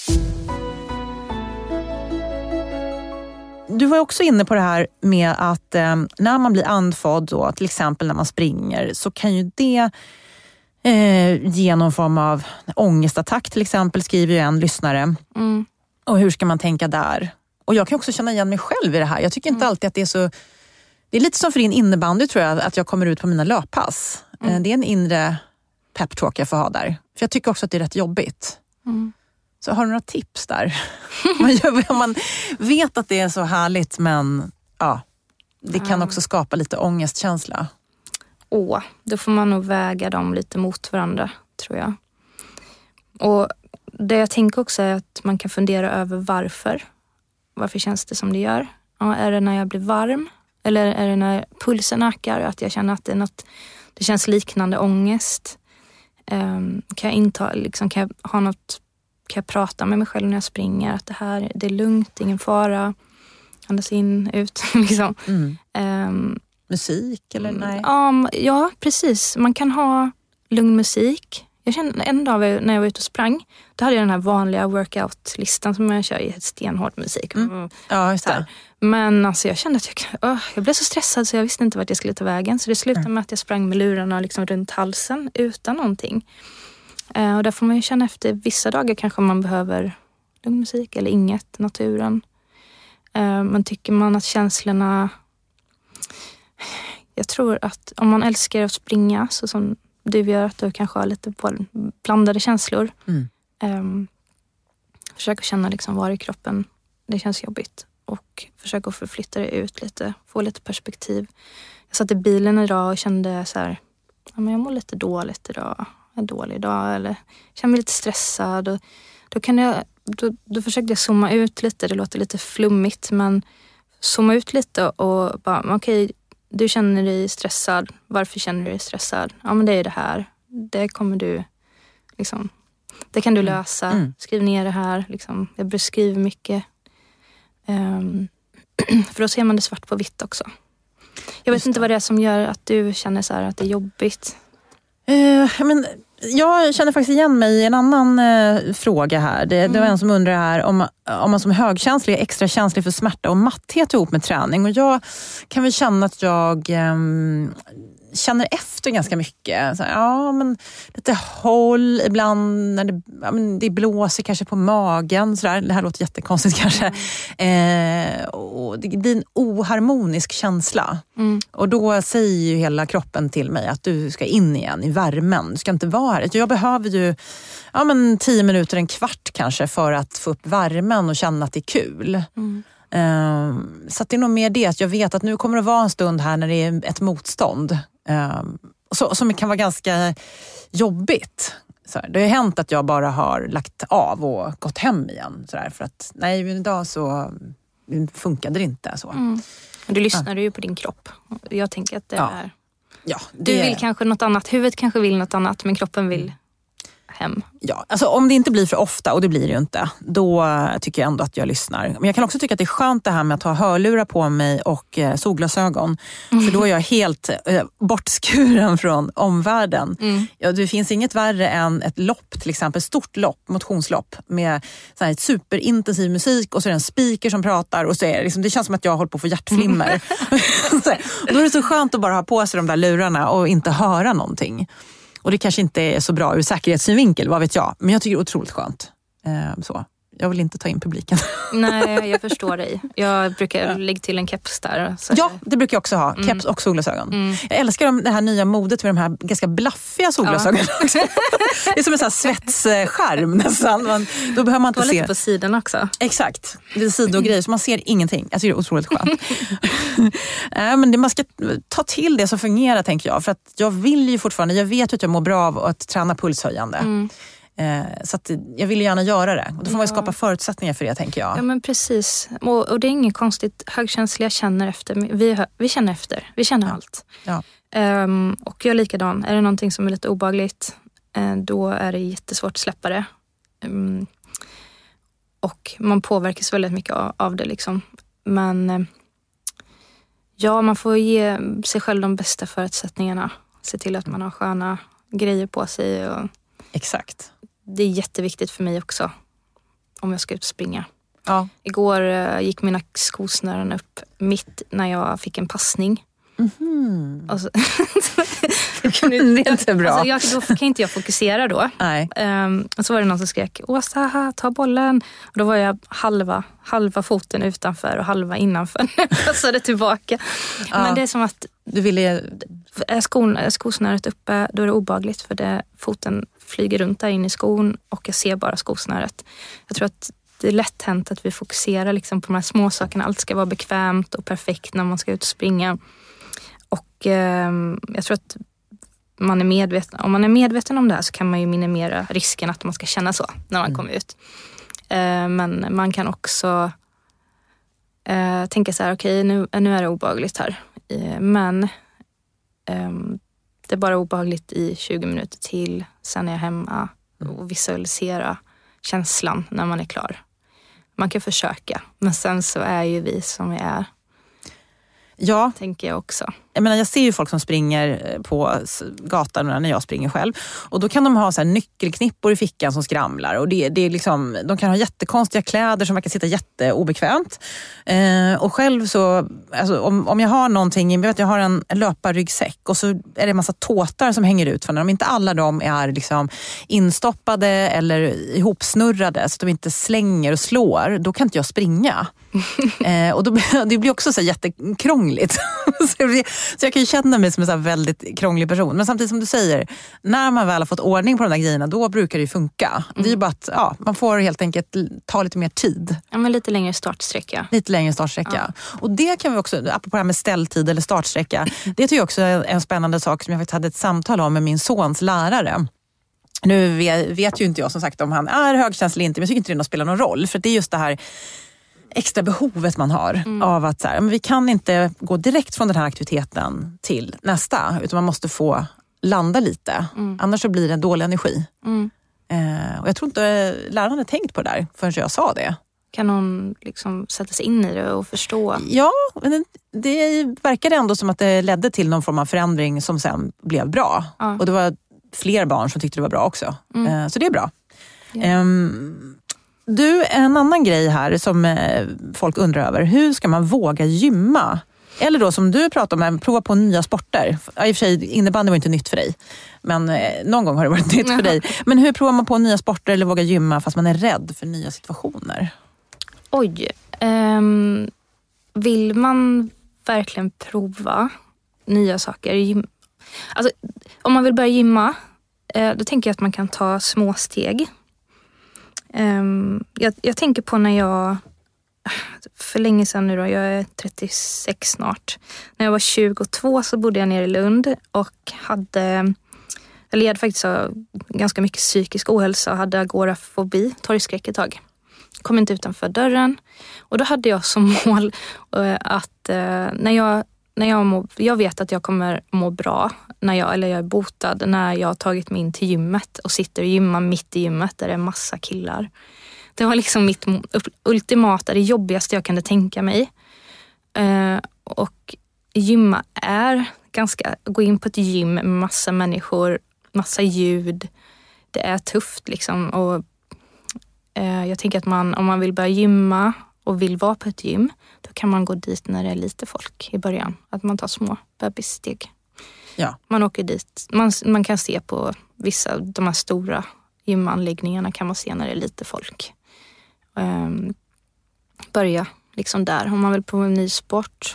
Du var också inne på det här med att eh, när man blir andfådd då, till exempel när man springer, så kan ju det eh, ge någon form av ångestattack till exempel, skriver ju en lyssnare. Mm. Och hur ska man tänka där? Och jag kan också känna igen mig själv i det här. Jag tycker inte mm. alltid att det är så... Det är lite som för din innebandy, tror jag, att jag kommer ut på mina löppass. Mm. Det är en inre peptalk jag får ha där. För jag tycker också att det är rätt jobbigt. Mm. Så har du några tips där? man, gör, man vet att det är så härligt, men ja, det kan mm. också skapa lite ångestkänsla. Åh, då får man nog väga dem lite mot varandra, tror jag. Och det jag tänker också är att man kan fundera över varför. Varför känns det som det gör? Ja, är det när jag blir varm? Eller är det när pulsen ökar? Att jag känner att det är något, det känns liknande ångest. Um, kan jag inta, liksom, kan jag ha något, kan jag prata med mig själv när jag springer? Att det här, det är lugnt, ingen fara. Andas in, ut. liksom. Mm. Um, musik eller nej? Um, ja, precis. Man kan ha lugn musik. Jag kände en dag när jag var ute och sprang, då hade jag den här vanliga workout-listan som jag kör i ett stenhård musik. Mm. Ja, just det. Men alltså jag kände att jag, oh, jag blev så stressad så jag visste inte vart jag skulle ta vägen. Så det slutade med att jag sprang med lurarna liksom runt halsen utan någonting. Uh, och där får man ju känna efter, vissa dagar kanske man behöver lugn musik eller inget, naturen. Uh, men tycker man att känslorna... Jag tror att om man älskar att springa, så som du gör, att du kanske har lite blandade känslor. Mm. Um, försök att känna liksom var i kroppen det känns jobbigt. Och försök att förflytta det ut lite. Få lite perspektiv. Jag satt i bilen idag och kände så här, ja, men jag mår lite dåligt idag. Jag är dålig idag. Eller känner mig lite stressad. Och då, kan jag, då, då försökte jag zooma ut lite. Det låter lite flummigt, men zooma ut lite och bara, okej, okay, du känner dig stressad. Varför känner du dig stressad? Ja, men det är det här. Det kommer du liksom, det kan du lösa. Mm. Skriv ner det här. Liksom. Jag beskriver mycket. Um, för då ser man det svart på vitt också. Jag vet Just inte vad det är som gör att du känner så här att det är jobbigt. Uh, men jag känner faktiskt igen mig i en annan uh, fråga här. Det, mm. det var en som undrar här om, om man som högkänslig är extra känslig för smärta och matthet ihop med träning. Och jag kan väl känna att jag um, känner efter ganska mycket. Så här, ja, men lite håll ibland när det, ja, men det blåser kanske på magen. Så där. Det här låter jättekonstigt kanske. Mm. Eh, och det, det är en oharmonisk känsla. Mm. Och då säger ju hela kroppen till mig att du ska in igen i värmen. Du ska inte vara här. Jag behöver ju ja, men tio minuter, en kvart kanske för att få upp värmen och känna att det är kul. Mm. Um, så att det är nog mer det att jag vet att nu kommer det vara en stund här när det är ett motstånd um, så, som kan vara ganska jobbigt. Så här, det har hänt att jag bara har lagt av och gått hem igen så där, för att nej, idag så funkade det inte så. Mm. Du lyssnar ja. ju på din kropp. Jag tänker att det ja. är ja, det... du vill kanske något annat, huvudet kanske vill något annat, men kroppen vill hem. Ja, alltså om det inte blir för ofta, och det blir det ju inte, då tycker jag ändå att jag lyssnar. Men jag kan också tycka att det är skönt det här med att ha hörlurar på mig och eh, solglasögon. Mm. För då är jag helt eh, bortskuren från omvärlden. Mm. Ja, det finns inget värre än ett lopp, till exempel stort lopp, motionslopp med så här, superintensiv musik och så är det en speaker som pratar och så är det, liksom, det känns som att jag håller på att få hjärtflimmer. Mm. Och då är det så skönt att bara ha på sig de där lurarna och inte höra någonting. Och det kanske inte är så bra ur säkerhetssynvinkel, vad vet jag. Men jag tycker det är otroligt skönt. Eh, så. Jag vill inte ta in publiken. Nej, jag förstår dig. Jag brukar ja. lägga till en keps där. Så. Ja, det brukar jag också ha. Keps mm. och solglasögon. Mm. Jag älskar det här nya modet med de här ganska blaffiga solglasögonen. Ja. Det är som en sån här svetsskärm nästan. Man, då behöver man inte se. Lite på sidan också. Exakt. Det är sidogrejer så man ser ingenting. Jag tycker det är otroligt skönt. äh, men det, man ska ta till det som fungerar, tänker jag. För att jag vill ju fortfarande, jag vet att jag mår bra av att träna pulshöjande. Mm. Så att jag vill gärna göra det. Och då får man ju skapa förutsättningar för det, tänker jag. Ja, men precis. Och, och det är inget konstigt. Högkänsliga känner efter. Vi, vi känner efter. Vi känner ja. allt. Ja. Um, och jag är likadan. Är det någonting som är lite obehagligt, uh, då är det jättesvårt att släppa det. Um, och man påverkas väldigt mycket av, av det. Liksom. Men uh, ja, man får ge sig själv de bästa förutsättningarna. Se till att man har sköna grejer på sig. Och exakt. Det är jätteviktigt för mig också om jag ska ut och springa. Ja. Igår uh, gick mina skosnören upp mitt när jag fick en passning. Mm-hmm. Alltså, det är inte bra. Alltså, jag, då kan inte jag fokusera då. Nej. Um, och så var det någon som skrek, Åsa, ta bollen. Och då var jag halva, halva foten utanför och halva innanför. Jag passade tillbaka. Ja. Men det är som att du ville... är, skon, är skosnöret uppe, då är det obehagligt för det, foten flyger runt där in i skon och jag ser bara skosnöret. Jag tror att det är lätt hänt att vi fokuserar liksom på de här små sakerna. Allt ska vara bekvämt och perfekt när man ska ut och springa. Och eh, jag tror att man är medveten, om man är medveten om det här så kan man ju minimera risken att man ska känna så när man mm. kommer ut. Eh, men man kan också eh, tänka så här, okej okay, nu, nu är det obehagligt här. Eh, men eh, det är bara obehagligt i tjugo minuter till. Sen är jag hemma och visualisera känslan när man är klar. Man kan försöka, men sen så är ju vi som vi är. Ja, tänker jag också. Jag menar, jag ser ju folk som springer på gatan när jag springer själv. Och då kan de ha så här nyckelknippor i fickan som skramlar. Och det, det är liksom, de kan ha jättekonstiga kläder som verkar sitta jätteobekvämt. Eh, och själv så, alltså, om, om jag har någonting, jag vet jag har en löparryggsäck och så är det en massa tåtar som hänger ut. För när de inte alla de är liksom instoppade eller ihopsnurrade så att de inte slänger och slår, då kan inte jag springa. eh, och då, det blir också så här jättekrångligt. så, så jag kan ju känna mig som en så här väldigt krånglig person. Men samtidigt som du säger, när man väl har fått ordning på de där grejerna, då brukar det ju funka. Mm. Det är ju bara att ja, man får helt enkelt ta lite mer tid. Ja, men lite längre startsträcka. Lite längre startsträcka. Ja. Och det kan vi också, apropå det här med ställtid eller startsträcka, det tycker jag också är en spännande sak som jag faktiskt hade ett samtal om med min sons lärare. Nu vet ju inte jag som sagt om han är högkänslig eller inte, men jag tycker inte det spelar någon roll. För det är just det här extra behovet man har mm. av att så här, men vi kan inte gå direkt från den här aktiviteten till nästa, utan man måste få landa lite. Mm. Annars så blir det en dålig energi. Mm. Eh, och jag tror inte läraren hade tänkt på det där förrän jag sa det. Kan hon liksom sätta sig in i det och förstå? Ja, men det, det verkade ändå som att det ledde till någon form av förändring som sen blev bra. Ja. Och det var fler barn som tyckte det var bra också. Mm. Eh, så det är bra. Ja. Um, Du, en annan grej här som eh, folk undrar över. Hur ska man våga gymma Eller då som du pratar om, prova på nya sporter. Ja, i och för sig, innebandy var inte nytt för dig. Men eh, någon gång har det varit nytt för dig. Men hur provar man på nya sporter eller vågar gymma fast man är rädd för nya situationer? Oj. Um, vill man verkligen prova nya saker? Gym- alltså, om man vill börja gymma, eh, då tänker jag att man kan ta små steg. Um, jag, jag tänker på när jag... För länge sedan nu då, jag är trettiosex snart. När jag var tjugotvå så bodde jag nere i Lund och hade, eller jag hade faktiskt ganska mycket psykisk ohälsa och hade agorafobi, torgskräck ett tag. Kom inte utanför dörren och då hade jag som mål att när jag, när jag, må, jag vet att jag kommer må bra när jag, eller jag är botad när jag har tagit mig in till gymmet och sitter och gymmar mitt i gymmet där det är massa killar. Det var liksom mitt ultimata, det jobbigaste jag kunde tänka mig. Uh, och gymma är ganska, gå in på ett gym med massa människor, massa ljud. Det är tufft liksom. Och uh, jag tänker att man, om man vill börja gymma och vill vara på ett gym, då kan man gå dit när det är lite folk i början. Att man tar små bebissteg. Ja. Man åker dit, man, man kan se på vissa, de här stora gymanläggningarna kan man se när det är lite folk. Um, börja liksom där. Om man vill prova en ny sport.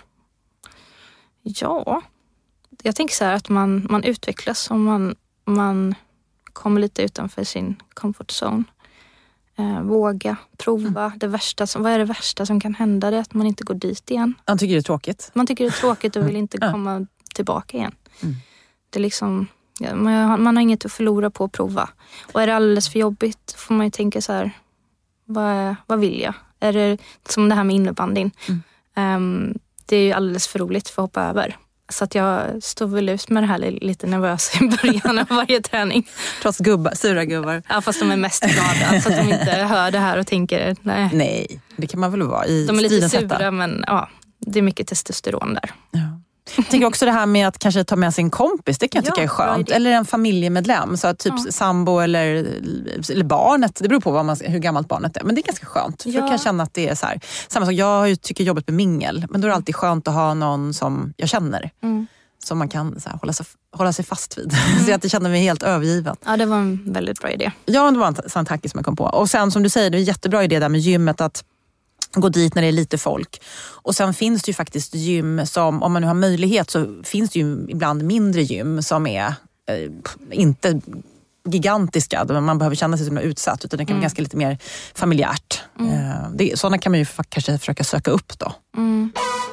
Ja, jag tänker så här att man, man utvecklas om man, man kommer lite utanför sin comfort zone. Uh, våga, prova. Mm. Det värsta som, vad är det värsta som kan hända? Det är att man inte går dit igen. Man tycker det är tråkigt. Man tycker det är tråkigt och vill inte mm. komma tillbaka igen. Mm. Det är liksom, ja, man, man har inget att förlora på att prova. Och är det alldeles för jobbigt får man ju tänka så här. Vad, vad vill jag? Är det som det här med innebandyn? Mm. Um, det är ju alldeles för roligt för att hoppa över. Så att jag står väl ut med det här lite nervös i början av varje träning. Trots gubbar, sura gubbar. Ja, fast de är mest glada. Så att de inte hör det här och tänker nej. Nej, det kan man väl vara i de är lite sura sätta. Men ja, det är mycket testosteron där. Ja. Jag tänker också det här med att kanske ta med sin kompis, det kan jag ja, tycka är skönt. Eller en familjemedlem, så att typ ja. sambo eller, eller barnet, det beror på vad man, hur gammalt barnet är. Men det är ganska skönt, för ja. då kan jag känna att det är så här. Samma sak, jag tycker jobbet med mingel, men då är det alltid skönt att ha någon som jag känner. Mm. Som man kan så här, hålla, sig, hålla sig fast vid. Mm. Så att jag känner mig helt övergiven. Ja, det var en väldigt bra idé. Ja, det var en sån tanke som jag kom på. Och sen som du säger, det är en jättebra idé där med gymmet att gå dit när det är lite folk. Och sen finns det ju faktiskt gym som, om man nu har möjlighet, så finns det ju ibland mindre gym som är eh, inte gigantiska, där man behöver känna sig som utsatt, utan det kan vara mm. ganska lite mer familjärt. Mm. Eh, det, sådana kan man ju kanske försöka söka upp då. Mm.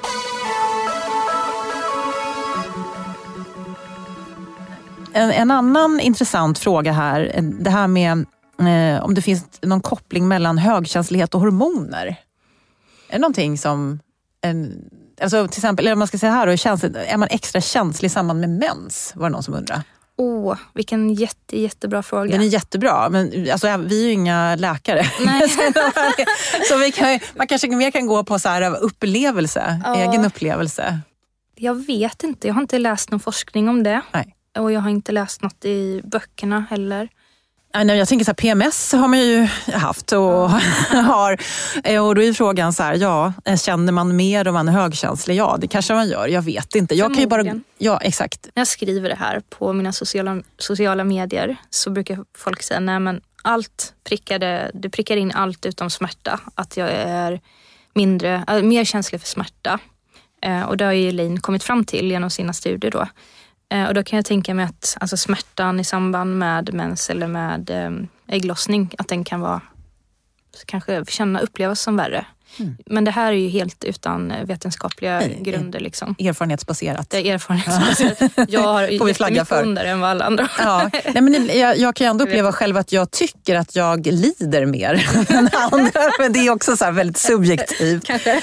En, en annan intressant fråga här, det här med eh, om det finns någon koppling mellan högkänslighet och hormoner. Är det någonting som, en, alltså till exempel, eller om man ska säga här då, är man extra känslig i samband med mens? Var det någon som undrar? Åh, oh, vilken jätte, jättebra fråga. Den är jättebra, men alltså, vi är ju inga läkare. Nej. Så vi kan, man kanske mer kan gå på så här upplevelse, ja. egen upplevelse. Jag vet inte, jag har inte läst någon forskning om det. Nej. Och jag har inte läst något i böckerna heller. Nej, jag tänker så här, P M S har man ju haft och har. Och då är frågan så här, ja, känner man mer om man är högkänslig? Ja, det kanske man gör, jag vet inte. Jag kan ju bara, ja, exakt. När jag skriver det här på mina sociala, sociala medier så brukar folk säga, nej men allt prickade, det prickar in allt utom smärta. Att jag är mindre, äh, mer känslig för smärta. Eh, och det har ju Elaine kommit fram till genom sina studier då. Och då kan jag tänka mig att alltså, smärtan i samband med mens eller med eh, ägglossning, att den kan vara kanske känna upplevas som värre. Mm. Men det här är ju helt utan vetenskapliga Nej, grunder. Liksom. Erfarenhetsbaserat. Det är erfarenhetsbaserat. Jag har ju jättemycket under än vad alla andra. Ja. Nej, men jag, jag kan ju ändå uppleva själv att jag tycker att jag lider mer än andra. Men det är också så här väldigt subjektivt. Kanske.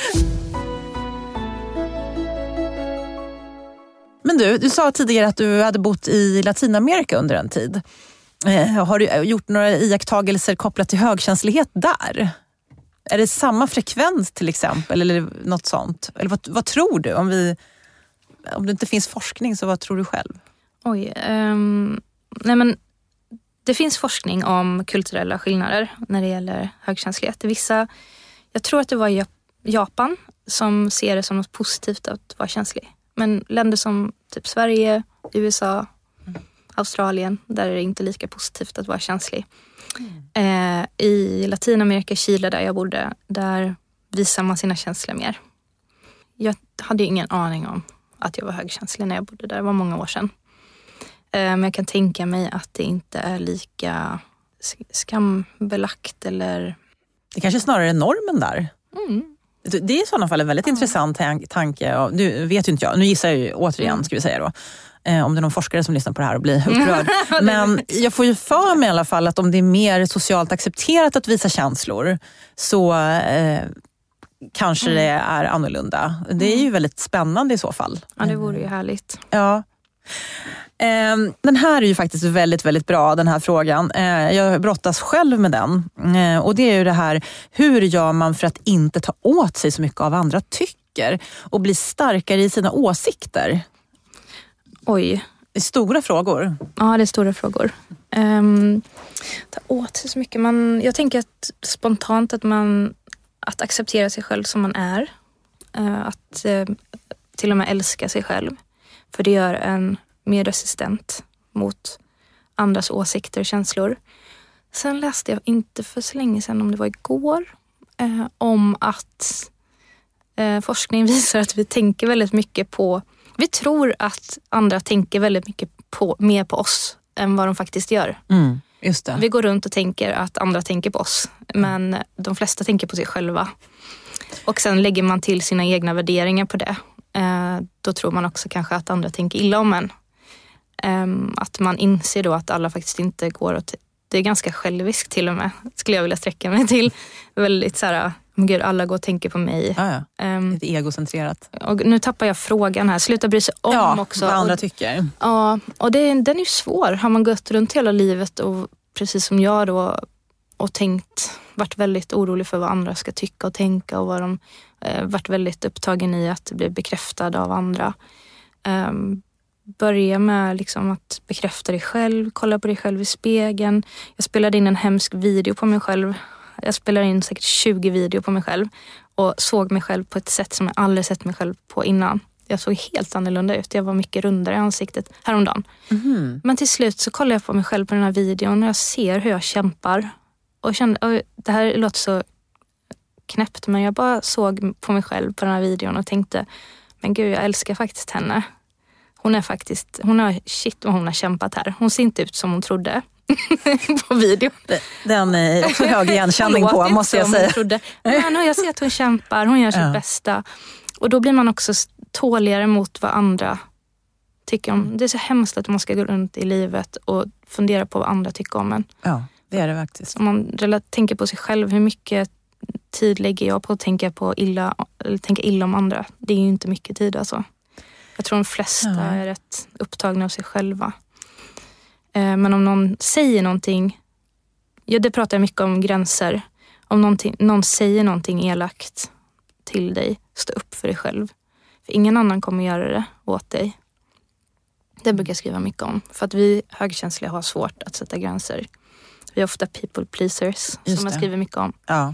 Men du, du sa tidigare att du hade bott i Latinamerika under en tid. Eh, har du gjort några iakttagelser kopplat till högkänslighet där? Är det samma frekvens till exempel eller något sånt? Eller vad, vad tror du? Om, vi, om det inte finns forskning, så vad tror du själv? Oj, um, nej men det finns forskning om kulturella skillnader när det gäller högkänslighet. Vissa, jag tror att det var i Japan som ser det som något positivt att vara känslig. Men länder som typ Sverige, U S A, mm. Australien, där är det inte lika positivt att vara känslig. Mm. Eh, I Latinamerika, Chile där jag bodde, där visar man sina känslor mer. Jag hade ingen aning om att jag var högkänslig när jag bodde där. Det var många år sedan. Eh, men jag kan tänka mig att det inte är lika skambelagt eller... Det kanske snarare är normen där. Mm. Det är i sådana fall en väldigt mm. intressant tanke. Nu vet ju inte jag, nu gissar jag ju återigen mm. ska vi säga då. Eh, om det är någon forskare som lyssnar på det här och blir upprörd. Men jag får ju för mig i alla fall att om det är mer socialt accepterat att visa känslor så eh, kanske mm. det är annorlunda. Det är ju väldigt spännande i så fall. Ja, det vore ju härligt. Ja. Den här är ju faktiskt väldigt, väldigt bra, den här frågan. Jag brottas själv med den. Och det är ju det här, hur gör man för att inte ta åt sig så mycket av andra tycker och bli starkare i sina åsikter? Oj. Det är stora frågor. Ja, det är stora frågor. Um, ta åt sig så mycket. Man, jag tänker att spontant att man att acceptera sig själv som man är. Uh, att uh, till och med älska sig själv. För det gör en mer resistent mot andras åsikter och känslor. Sen läste jag inte för så länge sedan, om det var igår, eh, om att eh, forskning visar att vi tänker väldigt mycket på... Vi tror att andra tänker väldigt mycket på, mer på oss än vad de faktiskt gör. Mm, just det. Vi går runt och tänker att andra tänker på oss, men de flesta tänker på sig själva. Och sen lägger man till sina egna värderingar på det. Eh, då tror man också kanske att andra tänker illa om en. Eh, att man inser då att alla faktiskt inte går åt... Det är ganska själviskt till och med, skulle jag vilja sträcka mig till. Väldigt så här, oh gud, alla går och tänker på mig. Ah, ja. eh, Lite egocentrerat. Och nu tappar jag frågan här. Sluta bry sig om ja, också. vad andra och, tycker. Ja, och det, den är ju svår. Har man gått runt hela livet och precis som jag då och tänkt, varit väldigt orolig för vad andra ska tycka och tänka och vad de eh, varit väldigt upptagen i att bli bekräftad av andra. Eh, börja med liksom att bekräfta dig själv, kolla på dig själv i spegeln. Jag spelade in en hemsk video på mig själv. Jag spelade in säkert tjugo videor på mig själv och såg mig själv på ett sätt som jag aldrig sett mig själv på innan. Jag såg helt annorlunda ut. Jag var mycket rundare i ansiktet häromdagen. Mm. Men till slut så kollade jag på mig själv på den här videon och jag ser hur jag kämpar. Och kände, och det här låter så knäppt, men jag bara såg på mig själv på den här videon och tänkte, men gud, jag älskar faktiskt henne. Hon är faktiskt, hon har, shit vad hon har kämpat här. Hon ser inte ut som hon trodde på videon. Den är också hög igenkänning på, måste jag säga. Trodde. Men jag ser att hon kämpar, hon gör sitt ja. bästa. Och då blir man också tåligare mot vad andra tycker om. Det är så hemskt att man ska gå runt i livet och fundera på vad andra tycker om en. Ja, det är det faktiskt. Om man tänker på sig själv, hur mycket tid lägger jag på att tänka på illa, eller tänka illa om andra? Det är ju inte mycket tid alltså. Jag tror de flesta ja. är rätt upptagna av sig själva. Eh, men om någon säger någonting, ja, det pratar jag mycket om gränser. Om någon säger någonting elakt till dig, stå upp för dig själv. För ingen annan kommer göra det åt dig. Det brukar jag skriva mycket om. För att vi högkänsliga har svårt att sätta gränser. Vi är ofta people pleasers, Just som jag skriver mycket om. Ja.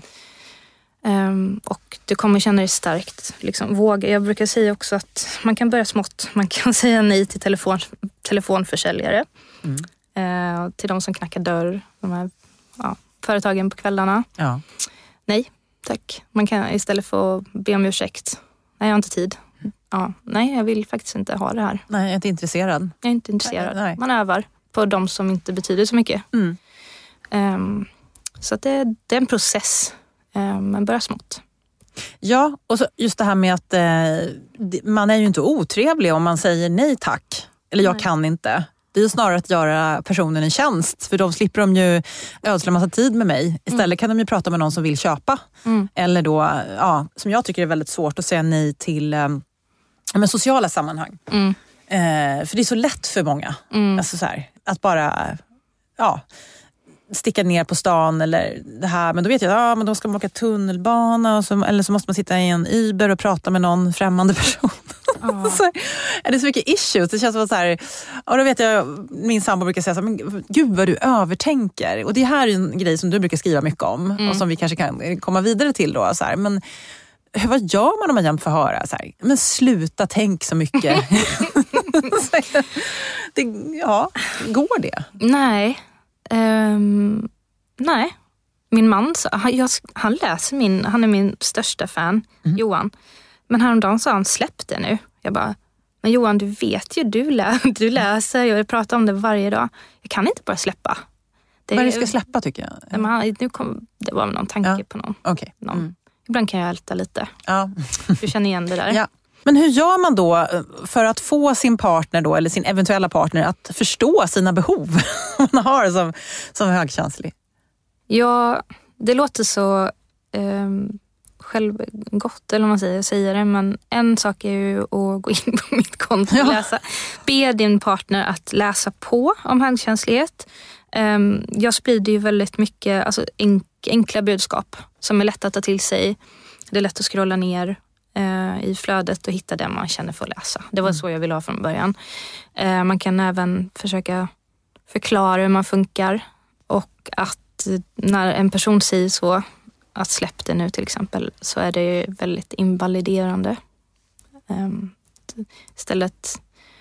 Um, och du kommer känna dig starkt. Liksom, våga. Jag brukar säga också att man kan börja smått. Man kan säga nej till telefon, telefonförsäljare. Mm. Uh, till de som knackar dörr. De här ja, företagen på kvällarna. Ja. Nej, tack. Man kan istället få be om ursäkt. Nej, jag har inte tid. Ja, nej, jag vill faktiskt inte ha det här. Nej, jag är inte intresserad. Jag är inte intresserad. Nej, nej. Man övar på de som inte betyder så mycket. Mm. Um, så att det, det är en process. Um, men börja smått. Ja, och så just det här med att eh, man är ju inte otrevlig om man säger nej tack. Eller jag nej. kan inte. Det är ju snarare att göra personen en tjänst. För då slipper de ju ödsla massa tid med mig. Istället mm. kan de ju prata med någon som vill köpa. Mm. Eller då, ja, som jag tycker är väldigt svårt att säga nej till eh, med sociala sammanhang. Mm. Eh, för det är så lätt för många. Mm. Alltså så här, att bara, ja... sticka ner på stan eller det här, men då vet jag, ja men då ska man åka tunnelbana och så, eller så måste man sitta i en Uber och prata med någon främmande person. Ja. Så är det så mycket issues, det känns som så här, och då vet jag, min sambo brukar säga så här, men gud vad du övertänker, och det här är en grej som du brukar skriva mycket om mm. och som vi kanske kan komma vidare till då så här, men vad gör man om man jämt får höra så här, men sluta tänk så mycket. det, ja, går det? Nej. Um, nej. Min man, han, jag, han läser min, han är min största fan, mm. Johan. Men häromdagen sa han, släpp det nu. Jag bara, men Johan, du vet ju, du, lä, du läser, jag pratar om det varje dag. Jag kan inte bara släppa. Det, vad är det ska släppa tycker jag? Ja. Men, nu kom, det var någon tanke ja. på någon. Okay. någon. Mm. Ibland kan jag älta lite. Ja. Du känner igen det där. Ja. Men hur gör man då för att få sin partner då, eller sin eventuella partner att förstå sina behov man har som, som högkänslig? Ja, det låter så eh, självgott eller vad man säger, säger det. Men en sak är ju att gå in på mitt konto och ja. läsa. Be din partner att läsa på om högkänslighet. Eh, jag sprider ju väldigt mycket alltså enk, enkla budskap som är lätt att ta till sig. Det är lätt att scrolla ner eh, i flödet och hitta det man känner för att läsa. Det var så jag ville ha från början. Eh, man kan även försöka förklara hur man funkar och att när en person säger så, att släpp det nu till exempel, så är det väldigt invaliderande. Um, istället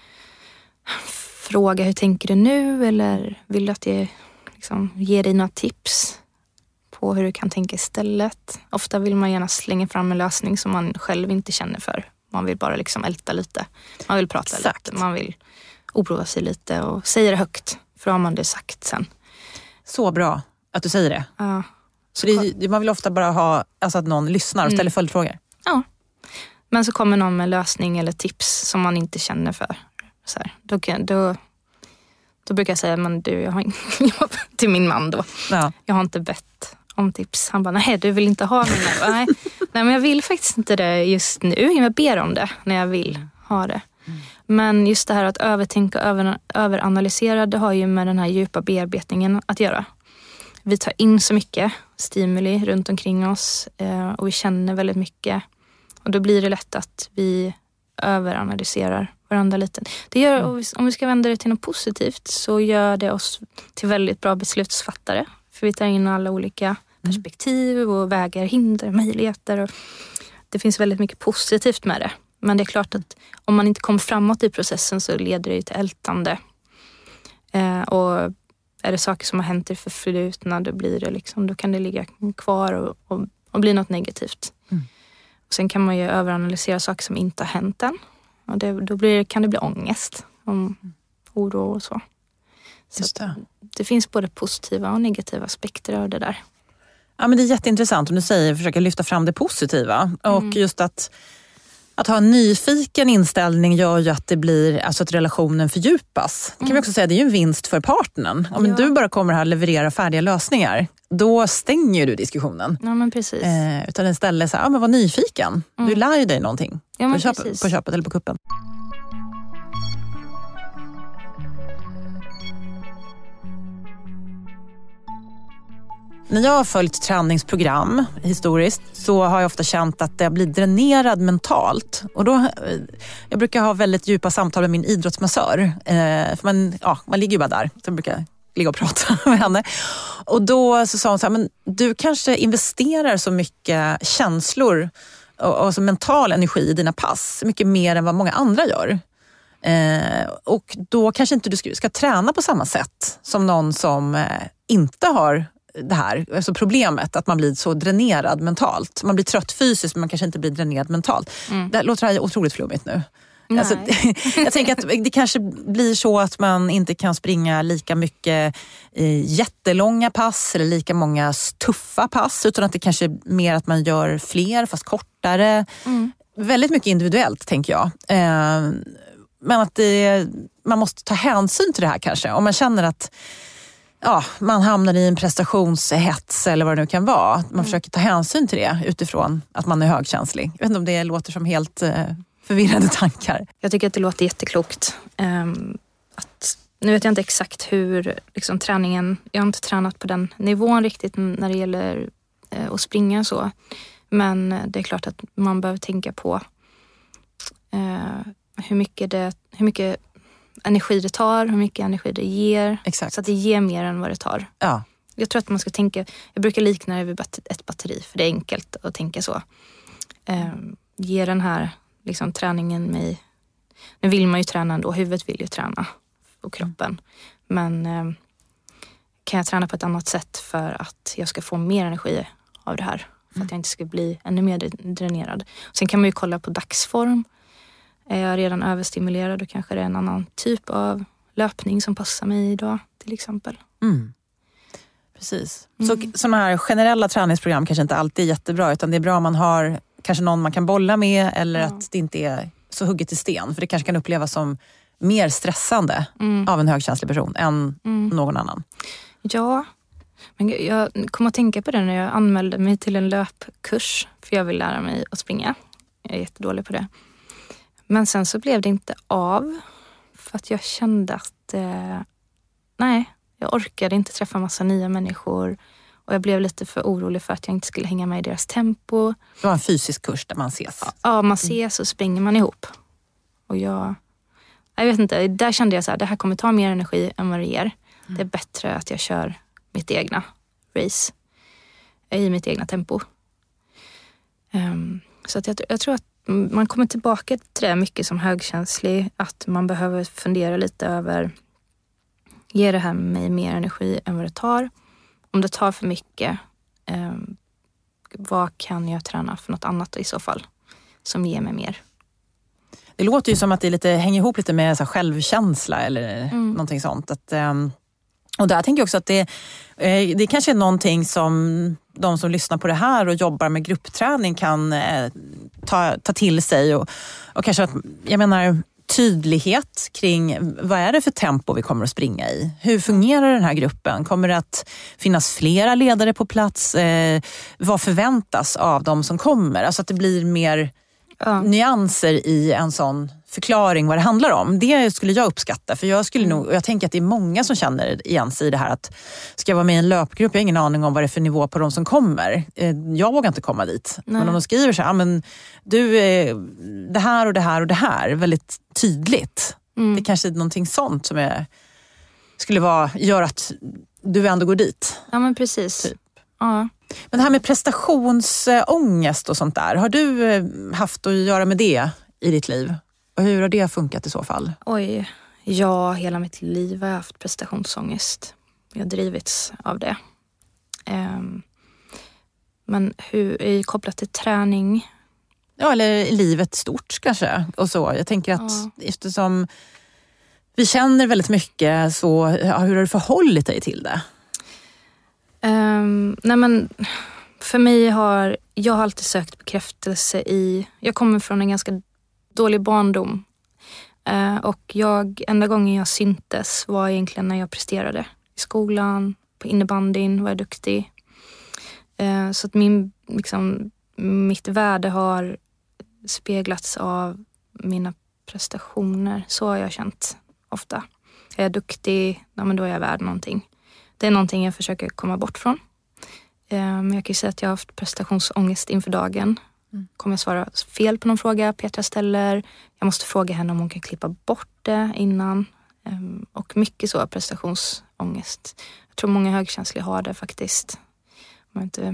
fråga, hur tänker du nu? Eller vill du att jag liksom ger dig några tips på hur du kan tänka istället? Ofta vill man gärna slänga fram en lösning som man själv inte känner för. Man vill bara liksom älta lite. Man vill prata Exakt. lite. Man vill oroa sig lite och säga det högt. För har man det sagt sen. Så bra att du säger det. Ja. Så det, man vill ofta bara ha alltså att någon lyssnar och ställer mm. följdfrågor. Ja. Men så kommer någon med lösning eller tips som man inte känner för. Så här, då, kan, då, då brukar jag säga, men du, jag har inte till min man då. Ja. Jag har inte bett om tips. Han bara, nej du vill inte ha mina. nej, nej, men jag vill faktiskt inte det just nu. Jag ber om det när jag vill ha det. Mm. Men just det här att övertänka och över, överanalysera, det har ju med den här djupa bearbetningen att göra. Vi tar in så mycket stimuli runt omkring oss eh, och vi känner väldigt mycket. Och då blir det lätt att vi överanalyserar varandra lite. Det gör, mm. om vi ska vända det till något positivt, så gör det oss till väldigt bra beslutsfattare. För vi tar in alla olika perspektiv och vägar, hinder, möjligheter. Och det finns väldigt mycket positivt med det. Men det är klart att om man inte kommer framåt i processen så leder det till ältande. Eh, och är det saker som har hänt i förflutna, då blir det liksom, då kan det ligga kvar och, och, och bli något negativt. Mm. Och sen kan man ju överanalysera saker som inte har hänt än. Och det, då blir, kan det bli ångest, om oro och så. Så Just det. det finns både positiva och negativa aspekter av det där. Ja, men det är jätteintressant om du säger, försöka lyfta fram det positiva. Och mm. just att Att ha en nyfiken inställning gör ju att det blir, alltså att relationen fördjupas. Det kan mm. vi också säga, det är ju en vinst för partnern. Om ja. du bara kommer här och levererar färdiga lösningar, då stänger du diskussionen. Ja, men precis. Eh, utan istället så här, ja, men var nyfiken. Mm. Du lär ju dig någonting ja, på, köp, på köpet eller på kuppen. När jag har följt träningsprogram historiskt så har jag ofta känt att jag blir dränerad mentalt. Och då, jag brukar ha väldigt djupa samtal med min idrottsmassör. Eh, för man, ja, man ligger ju bara där. Så jag brukar ligga och prata med henne. Och då så sa hon så här, men du kanske investerar så mycket känslor och, och så mental energi i dina pass. Mycket mer än vad många andra gör. Eh, och då kanske inte du ska, ska träna på samma sätt som någon som eh, inte har det här, alltså problemet att man blir så dränerad mentalt. Man blir trött fysiskt men man kanske inte blir dränerad mentalt. Mm. Det låter här otroligt flummigt nu. Alltså, jag tänker att det kanske blir så att man inte kan springa lika mycket eh, jättelånga pass eller lika många tuffa pass, utan att det kanske är mer att man gör fler fast kortare. Mm. Väldigt mycket individuellt tänker jag. Eh, men att det, man måste ta hänsyn till det här kanske. Om man känner att ja, man hamnar i en prestationshets eller vad det nu kan vara. Man mm. försöker ta hänsyn till det utifrån att man är högkänslig. Jag vet inte om det låter som helt eh, förvirrande tankar. Jag tycker att det låter jätteklokt. Um, att, nu vet jag inte exakt hur liksom, träningen, jag har inte tränat på den nivån riktigt när det gäller eh, att springa och så. Men det är klart att man behöver tänka på eh, hur mycket det, hur mycket energi det tar, hur mycket energi det ger. Exakt. Så att det ger mer än vad det tar. Ja. Jag tror att man ska tänka, jag brukar likna det vid ett batteri, för det är enkelt att tänka så. Eh, ger den här liksom, träningen mig... Nu vill man ju träna ändå, huvudet vill ju träna och kroppen. Men eh, kan jag träna på ett annat sätt för att jag ska få mer energi av det här? För att jag inte ska bli ännu mer dränerad. Sen kan man ju kolla på dagsform. Är jag redan överstimulerad, då kanske det är en annan typ av löpning som passar mig idag till exempel. Mm. Precis. Mm. Så sådana här generella träningsprogram kanske inte alltid är jättebra, utan det är bra om man har kanske någon man kan bolla med, eller ja. Att det inte är så hugget i sten. För det kanske kan upplevas som mer stressande mm. av en högkänslig person än mm. någon annan. Ja, men jag kom att tänka på det när jag anmälde mig till en löpkurs. För jag vill lära mig att springa. Jag är jättedålig på det. Men sen så blev det inte av. För att jag kände att eh, nej, jag orkade inte träffa massa nya människor. Och jag blev lite för orolig för att jag inte skulle hänga med i deras tempo. Det var en fysisk kurs där man ses. Ja, man ses och springer man ihop. Och jag, jag vet inte, där kände jag så här, det här kommer ta mer energi än vad det ger. Mm. Det är bättre att jag kör mitt egna race. I mitt egna tempo. Um, så att jag, jag tror att man kommer tillbaka till det mycket som högkänslig. Att man behöver fundera lite över, ger det här mig mer energi än vad det tar? Om det tar för mycket, eh, vad kan jag träna för något annat i så fall som ger mig mer? Det låter ju som att det lite, hänger ihop lite med så här, självkänsla eller mm. någonting sånt. Att, eh, och där tänker jag också att det, eh, det kanske är någonting som de som lyssnar på det här och jobbar med gruppträning kan eh, ta, ta till sig. Och, och kanske att, jag menar... tydlighet kring vad är det för tempo vi kommer att springa i? Hur fungerar den här gruppen? Kommer det att finnas flera ledare på plats? Eh, vad förväntas av de som kommer? Alltså att det blir mer ja. nyanser i en sån förklaring vad det handlar om. Det skulle jag uppskatta, för jag skulle mm. nog, och jag tänker att det är många som känner igen sig i det här att ska jag vara med i en löpgrupp, jag har ingen aning om vad det är för nivå på de som kommer. Jag vågar inte komma dit. Nej. Men om de skriver så här, men du, det här och det här och det här, väldigt tydligt. Mm. Det är kanske är någonting sånt som är, skulle vara, gör att du ändå går dit. Ja, men precis. Typ. Ja. Men det här med prestationsångest och sånt där, har du haft att göra med det i ditt liv? Och hur har det funkat i så fall? Oj, ja, hela mitt liv har jag haft prestationsångest. Jag har drivits av det. Um, men hur är det kopplat till träning? Ja, eller i livet stort kanske. Och så. Jag tänker att ja. eftersom vi känner väldigt mycket, så ja, hur har du förhållit dig till det? Um, nej men, för mig har jag har alltid sökt bekräftelse i... Jag kommer från en ganska dålig barndom. Uh, och jag, enda gången jag syntes var egentligen när jag presterade. I skolan, på innebandyn var jag duktig. Uh, så att min, liksom, mitt värde har speglats av mina prestationer. Så har jag känt ofta. Är jag duktig, ja, men då är jag värd någonting. Det är någonting jag försöker komma bort från. Uh, men jag kan ju säga att jag har haft prestationsångest inför dagen. Kommer jag svara fel på någon fråga Petra ställer? Jag måste fråga henne om hon kan klippa bort det innan. Och mycket så prestationsångest. Jag tror många högkänsliga har det faktiskt. Om jag inte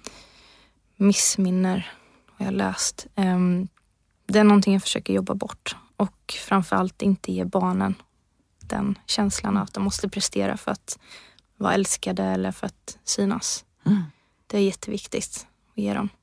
missminner vad jag läst. Det är någonting jag försöker jobba bort. Och framförallt inte ge barnen den känslan av att de måste prestera för att vara älskade eller för att synas. Mm. Det är jätteviktigt att ge dem.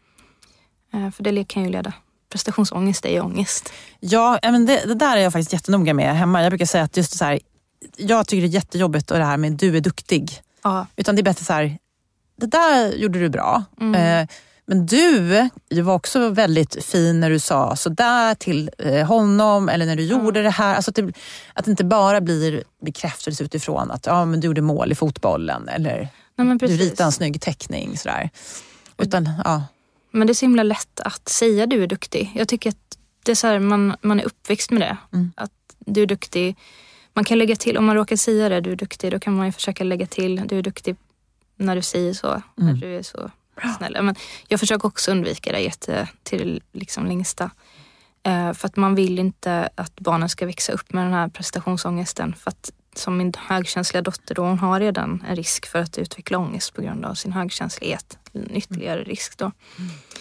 För det kan ju leda. Prestationsångest är ju ångest. Ja, men det, det där är jag faktiskt jättenoga med hemma. Jag brukar säga att just så här, jag tycker det är jättejobbigt och det här med du är duktig. Ja. Utan det är bättre så här, det där gjorde du bra. Mm. Eh, men du, du var också väldigt fin när du sa så där till eh, honom, eller när du gjorde ja. det här. Alltså att det, att det inte bara blir bekräftelse utifrån att ja, men du gjorde mål i fotbollen eller Nej, du ritade en snygg teckning. Sådär. Utan, ja... Men det är så himla lätt att säga du är duktig. Jag tycker att det är så här, man, man är uppväxt med det. Mm. Att du är duktig. Man kan lägga till, om man råkar säga det, du är duktig, då kan man ju försöka lägga till, du är duktig när du säger så. Mm. När du är så snäll. Men jag försöker också undvika det jätte, till liksom längsta. Uh, för att man vill inte att barnen ska växa upp med den här prestationsångesten. För att som min högkänsliga dotter då, hon har redan en risk för att utveckla ångest på grund av sin högkänslighet. En ytterligare risk då.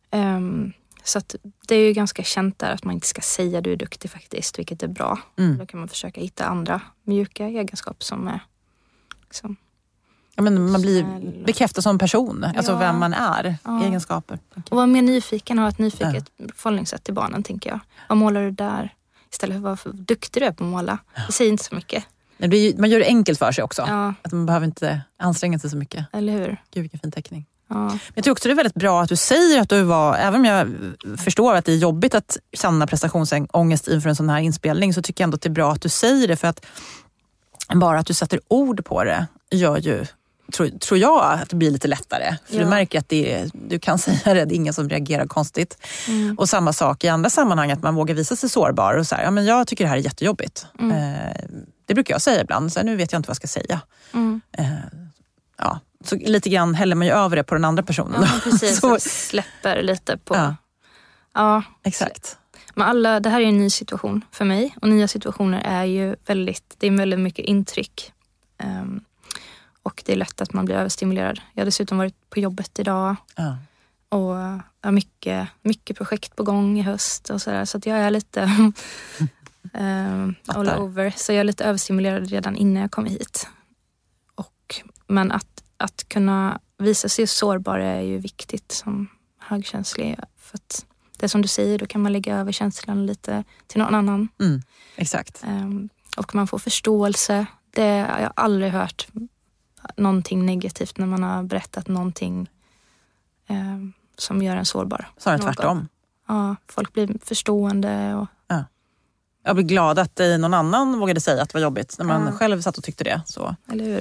Um, så att det är ju ganska känt där att man inte ska säga du är duktig faktiskt, vilket är bra. Mm. Då kan man försöka hitta andra mjuka egenskaper som är liksom, ja, men man blir bekräftad som person, alltså ja. vem man är, ja. egenskaper. Och vara mer nyfiken och ha ett nyfiket ja. förhållningssätt till barnen, tänker jag. Vad målar du där? Istället för att vara för duktig du är på att måla. Det säger inte så mycket. Det blir, man gör det enkelt för sig också. Ja. Att man behöver inte anstränga sig så mycket. Eller hur? Gud, vilken fin teckning. Ja. Men jag tror också det är väldigt bra att du säger att du var, även om jag förstår att det är jobbigt att känna prestationsångest inför en sån här inspelning, så tycker jag ändå att det är bra att du säger det, för att bara att du sätter ord på det gör ju, tror, tror jag, att det blir lite lättare. För ja. du märker att det är, du kan säga det, det är ingen som reagerar konstigt. Mm. Och samma sak i andra sammanhang, att man vågar visa sig sårbar och så här, ja men jag tycker det här är jättejobbigt. Mm. Eh, det brukar jag säga ibland, så här, nu vet jag inte vad jag ska säga. Mm. Eh, ja. Så lite grann häller man ju över det på den andra personen. Ja, precis. Så släpper lite på... Ja, ja. exakt. Men alla, det här är en ny situation för mig. Och nya situationer är ju väldigt... Det är väldigt mycket intryck. Um, och det är lätt att man blir överstimulerad. Jag har dessutom varit på jobbet idag. Ja. Och har mycket, mycket projekt på gång i höst. Och så där, så att jag är lite... um, all over. Så jag är lite överstimulerad redan innan jag kommer hit. Och, men att Att kunna visa sig sårbar är ju viktigt som högkänslig. För att det är som du säger, då kan man lägga över känslan lite till någon annan. Mm, exakt. Um, och man får förståelse. Det, jag har aldrig hört någonting negativt när man har berättat någonting um, som gör en sårbar. Snarare tvärtom. Ja, folk blir förstående. Och... Ja. Jag blir glad att någon annan vågade säga att det var jobbigt när man ja. själv satt och tyckte det. Så. Eller hur?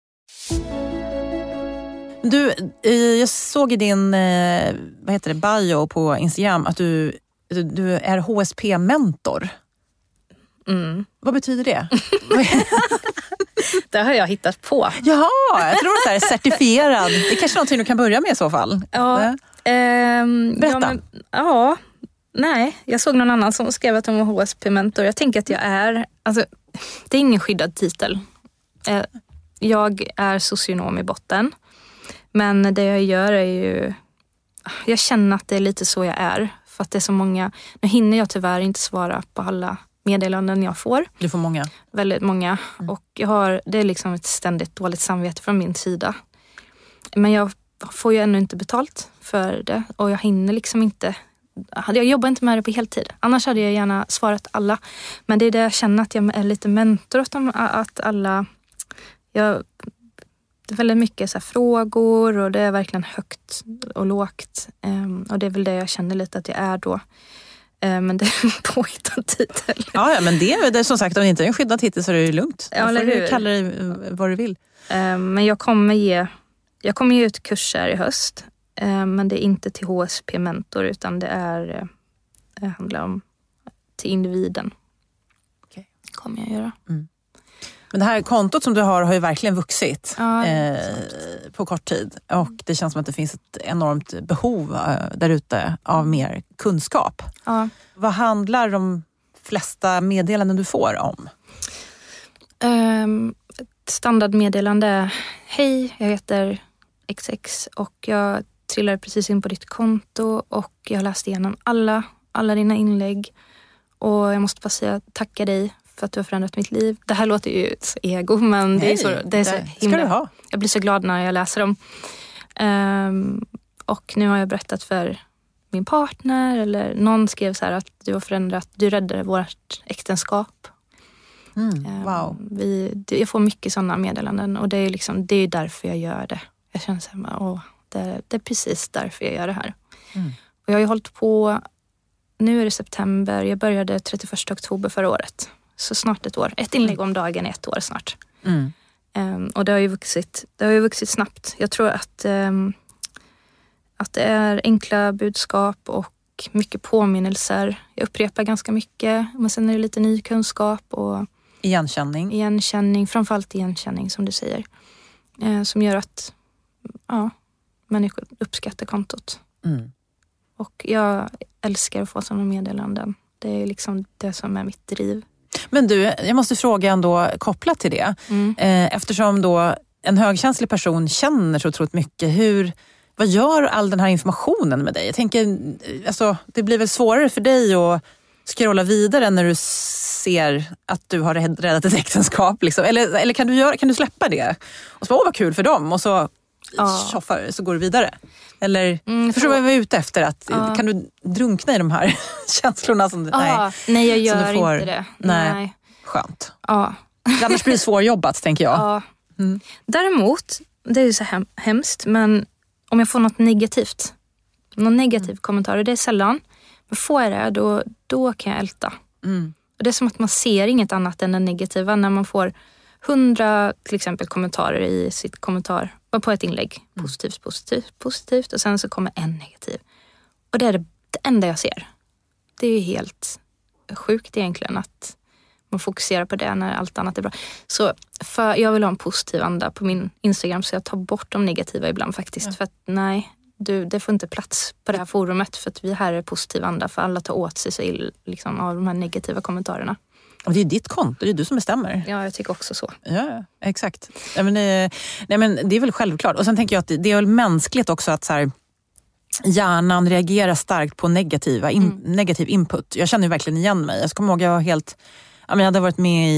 Du, jag såg i din vad heter det, bio på Instagram att du, du är H S P-mentor. Mm. Vad betyder det? Det har jag hittat på. Jaha, jag tror att det är certifierad. Det är kanske någonting du kan börja med i så fall. Ja, ehm, Berätta. Ja, men, ja, nej. Jag såg någon annan som skrev att hon var H S P-mentor. Jag tänker att jag är... Alltså, det är ingen skyddad titel. Jag är socionom i botten. Men det jag gör är ju... Jag känner att det är lite så jag är. För att det är så många... Nu hinner jag tyvärr inte svara på alla meddelanden jag får. Du får många? Väldigt många. Mm. Och jag har, det är liksom ett ständigt dåligt samvete från min sida. Men jag får ju ännu inte betalt för det. Och jag hinner liksom inte... Jag jobbar inte med det på heltid. Annars hade jag gärna svarat alla. Men det är det jag känner, att jag är lite mentor åt dem, att alla... Jag... Det är väldigt mycket så här frågor och det är verkligen högt och lågt. Um, och det är väl det jag känner lite att jag är då. Um, men det är en påhittad titel. Ja, ja, men det är det, som sagt, om det inte är en skyddad titel så är det lugnt. Ja, eller hur? Du kalla det vad du vill. Um, men jag kommer ge jag kommer ge ut kurser i höst. Um, men det är inte till H S P-mentor utan det är det handlar om till individen. Okay. Kommer jag göra. Mm. Men det här kontot som du har har ju verkligen vuxit ja, eh, på kort tid. Och det känns som att det finns ett enormt behov eh, där ute av mer kunskap. Ja. Vad handlar de flesta meddelanden du får om? Um, ett standardmeddelande. Hej, jag heter X X och jag trillade precis in på ditt konto och jag har läst igenom alla, alla dina inlägg. Och jag måste bara säga tacka dig för att du har förändrat mitt liv. Det här låter ju så ego, men Nej, det är så, det är så det himla... ska du ha. Jag blir så glad när jag läser dem. Um, och nu har jag berättat för min partner, eller någon skrev så här att du har förändrat, du räddade vårt äktenskap. Mm, wow. Um, vi, jag får mycket sådana meddelanden och det är liksom, det är därför jag gör det. Jag känner så här, åh, det, det är precis därför jag gör det här. Mm. Och jag har ju hållit på, nu är det september, jag började trettioförsta oktober förra året. Så snart ett år. Ett inlägg om dagen är ett år snart. Mm. Um, och det har ju vuxit, det har ju vuxit snabbt. Jag tror att, um, att det är enkla budskap och mycket påminnelser. Jag upprepar ganska mycket, men sen är det lite ny kunskap och igenkänning. Igenkänning, framförallt igenkänning som du säger. Uh, som gör att ja, människor uppskattar kontot. Mm. Och jag älskar att få sådana meddelanden. Det är liksom det som är mitt driv. Men du, jag måste fråga ändå kopplat till det. Mm. Eftersom då en högkänslig person känner så otroligt mycket. Hur, vad gör all den här informationen med dig? Jag tänker, alltså, det blir väl svårare för dig att scrolla vidare när du ser att du har räddat ett äktenskap. Liksom. Eller, eller kan, du göra, kan du släppa det? Och så, åh vad kul för dem. Och så, ja. tjoffar, så går du vidare. Eller, mm, förstår du vad jag var ute efter? Att, ja. Kan du drunkna i de här känslorna? Som, ja. nej, nej, jag gör får, inte det. Nej. nej. Skönt. Ja. Annars blir det svårjobbat, tänker jag. Ja. Mm. Däremot, det är ju så hem, hemskt, men om jag får något negativt, någon negativ mm. kommentar, det är sällan. Men får jag det, då, då kan jag älta. Mm. Och det är som att man ser inget annat än det negativa när man får hundra till exempel kommentarer i sitt kommentar på ett inlägg. Positivt, positivt, positivt. Och sen så kommer en negativ. Och det är det, det enda jag ser. Det är ju helt sjukt egentligen att man fokuserar på det när allt annat är bra. Så för jag vill ha en positiv anda på min Instagram, så jag tar bort de negativa ibland faktiskt. Ja. För att nej, du, det får inte plats på det här forumet, för att vi här är positiv anda, för alla tar åt sig, sig liksom, av de här negativa kommentarerna. Och det är ditt konto, det är du som bestämmer. Ja, jag tycker också så. Ja, exakt. Ja, men, nej, men det är väl självklart. Och sen tänker jag att det är väl mänskligt också att så här, hjärnan reagerar starkt på negativa, in, mm. negativ input. Jag känner ju verkligen igen mig. Jag ska komma ihåg, jag var helt... Jag hade varit med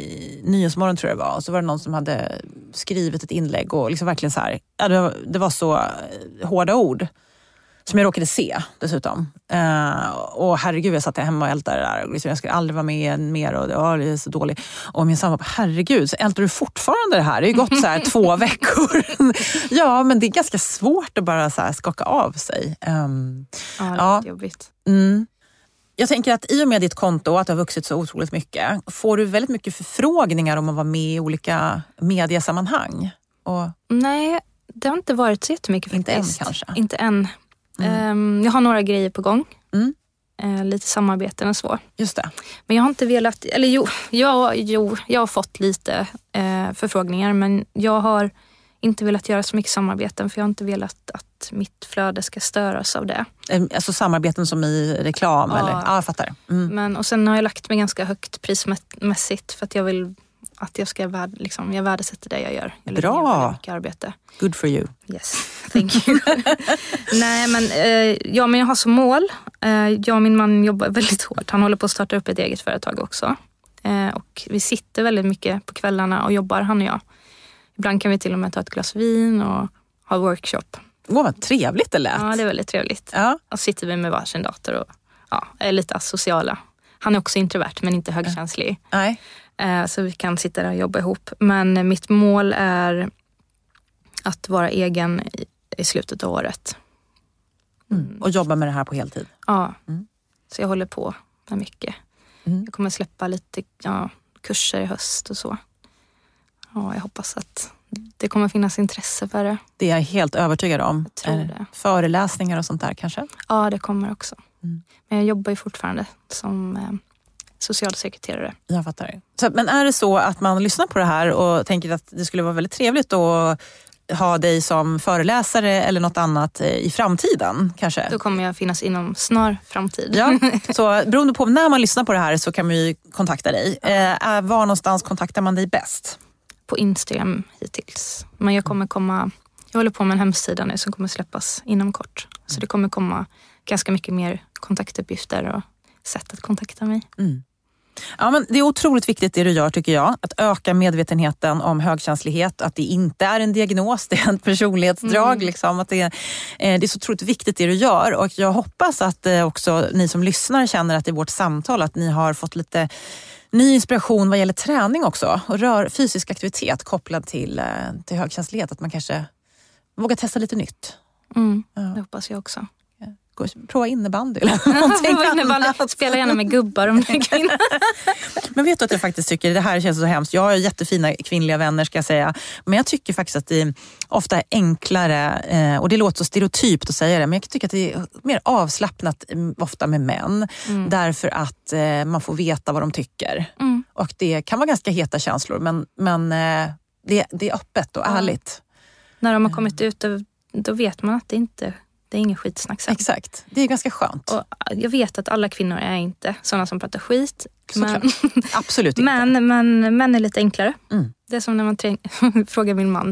i Nyhetsmorgon, tror jag det var. Och så var det någon som hade skrivit ett inlägg och liksom verkligen så här, ja, det, var, det var så hårda ord som jag råkade se dessutom. Uh, och herregud, jag satt hemma och ältade det där. Och liksom, jag skulle aldrig vara med mer och ja, det är så dåligt. Och min sambo, herregud, så ältar du fortfarande det här? Det har ju gått så här två veckor. Ja, men det är ganska svårt att bara så här skaka av sig. Um, ja, det är ja. jobbigt. Mm. Jag tänker att i och med ditt konto, att det har vuxit så otroligt mycket, får du väldigt mycket förfrågningar om att vara med i olika mediasammanhang? Och... Nej, det har inte varit så jättemycket faktiskt. Inte än kanske? Inte än. Mm. Um, jag har några grejer på gång. Mm. Uh, lite samarbeten och så. Just det. Men jag har inte velat, eller jo, jag, jo jag har fått lite uh, förfrågningar, men jag har inte velat göra så mycket samarbeten, för jag har inte velat att mitt flöde ska störas av det. Alltså samarbeten som i reklam? Ja, eller? Ja, jag fattar. Mm. Men, och sen har jag lagt mig ganska högt prismässigt, för att jag vill att jag ska värd, liksom, jag värdesätter det jag gör. Jag Bra! Mycket arbete. Good for you. Yes, thank you. Nej, men, eh, ja, men jag har som mål. Eh, jag och min man jobbar väldigt hårt. Han håller på att starta upp ett eget företag också. Eh, och vi sitter väldigt mycket på kvällarna och jobbar, han och jag. Ibland kan vi till och med ta ett glas vin och ha workshop. Åh, oh, vad trevligt det lät. Ja, det är väldigt trevligt. Ja. Och sitter vi med varsin dator och ja, är lite asociala. Han är också introvert, men inte högkänslig. Nej. Så vi kan sitta där och jobba ihop. Men mitt mål är att vara egen i, i slutet av året. Mm. Och jobba med det här på heltid? Ja, mm. Så jag håller på med mycket. Mm. Jag kommer släppa lite ja, kurser i höst och så. Ja, jag hoppas att det kommer finnas intresse för det. Det är jag helt övertygad om. Jag tror det. Föreläsningar och sånt där kanske? Ja, det kommer också. Mm. Men jag jobbar ju fortfarande som eh, socialsekreterare. Jag fattar. Så, men är det så att man lyssnar på det här och tänker att det skulle vara väldigt trevligt att ha dig som föreläsare eller något annat i framtiden kanske? Då kommer jag finnas inom snar framtid. Ja, så beroende på när man lyssnar på det här så kan man ju kontakta dig. Eh, var någonstans kontaktar man dig bäst? På Instagram hittills. Men jag kommer komma, jag håller på med en hemsida nu som kommer släppas inom kort. Så det kommer komma ganska mycket mer kontaktuppgifter och sätt att kontakta mig. Mm. Ja, men det är otroligt viktigt det du gör, tycker jag. Att öka medvetenheten om högkänslighet. Att det inte är en diagnos, det är ett personlighetsdrag. Mm. Liksom, att det, är, det är så otroligt viktigt det du gör. Och jag hoppas att också ni som lyssnar känner att i vårt samtal att ni har fått lite ny inspiration vad gäller träning också. Och rör fysisk aktivitet kopplad till, till högkänslighet. Att man kanske vågar testa lite nytt. Mm, ja. Det hoppas jag också. Prova innebandy eller någonting Prova innebandy. Spela gärna med gubbar om det kan. Men vet du att jag faktiskt tycker, det här känns så hemskt. Jag har jättefina kvinnliga vänner ska jag säga. Men jag tycker faktiskt att det ofta är enklare, och det låter så stereotypt att säga det, men jag tycker att det är mer avslappnat ofta med män. Mm. Därför att man får veta vad de tycker. Mm. Och det kan vara ganska heta känslor, men, men det, det är öppet och ja. ärligt. När de har kommit ut, då, då vet man att det inte det är ingen skitsnack sen. Exakt, det är ganska skönt. Och jag vet att alla kvinnor är inte sådana som pratar skit. Men, absolut inte. Men, men män är lite enklare. Mm. Det är som när man träng- frågar min man,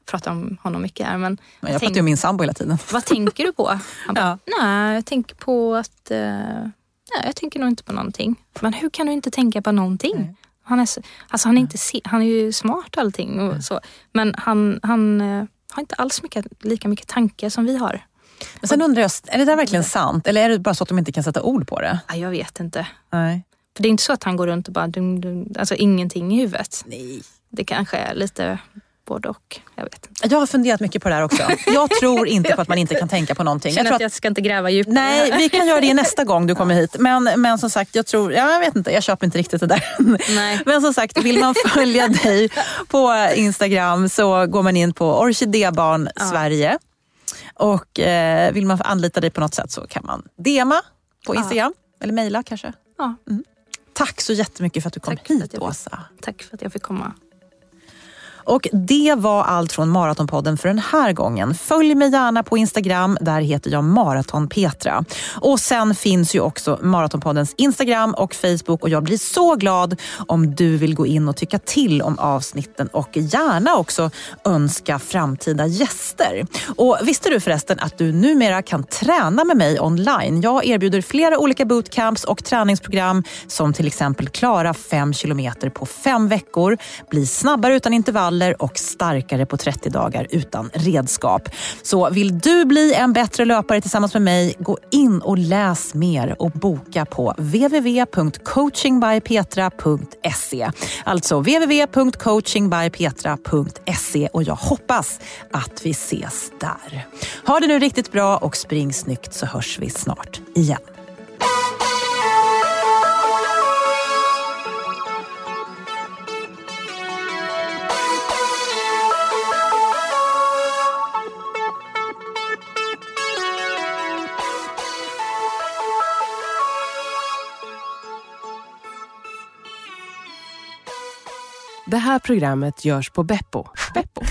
pratar om honom mycket här. Men jag jag pratar ju om min sambo hela tiden. Vad tänker du på? Han bara, Ja. nej, jag tänker på att... Uh, nej, jag tänker nog inte på någonting. Men hur kan du inte tänka på någonting? Nej. Han är, så, alltså han är, inte se, han är ju smart och allting. Och så. Men han, han uh, har inte alls mycket, lika mycket tankar som vi har. Men sen undrar jag, är det där verkligen sant? Eller är det bara så att de inte kan sätta ord på det? Ja, jag vet inte. Nej. För det är inte så att han går runt och bara... Dum, dum, alltså ingenting i huvudet. Nej. Det kanske är lite... både och, jag vet inte. Jag har funderat mycket på det här också. Jag tror inte på att man inte kan tänka på någonting. Jag, jag tror att jag ska inte gräva djupare. Nej, vi kan göra det nästa gång du kommer hit. Men, men som sagt, jag tror, ja, jag vet inte, jag köper inte riktigt det där. Nej. Men som sagt, vill man följa dig på Instagram så går man in på Orkidébarn ja. Sverige. Och eh, vill man anlita dig på något sätt så kan man D M på Instagram. Ja. Eller mejla kanske. Ja. Mm. Tack så jättemycket för att du kom Tack hit, fick, Åsa. Tack för att jag fick komma. Och det var allt från Maratonpodden för den här gången. Följ mig gärna på Instagram, där heter jag Maratonpetra. Och sen finns ju också Maratonpoddens Instagram och Facebook, och jag blir så glad om du vill gå in och tycka till om avsnitten och gärna också önska framtida gäster. Och visste du förresten att du numera kan träna med mig online? Jag erbjuder flera olika bootcamps och träningsprogram som till exempel klara fem kilometer på fem veckor, bli snabbare utan intervaller och starkare på trettio dagar utan redskap. Så vill du bli en bättre löpare tillsammans med mig, gå in och läs mer och boka på w w w punkt coaching by petra punkt se. Alltså w w w punkt coaching by petra punkt se, och jag hoppas att vi ses där. Ha det nu riktigt bra och spring snyggt, så hörs vi snart igen. Det här programmet görs på Beppo. Beppo.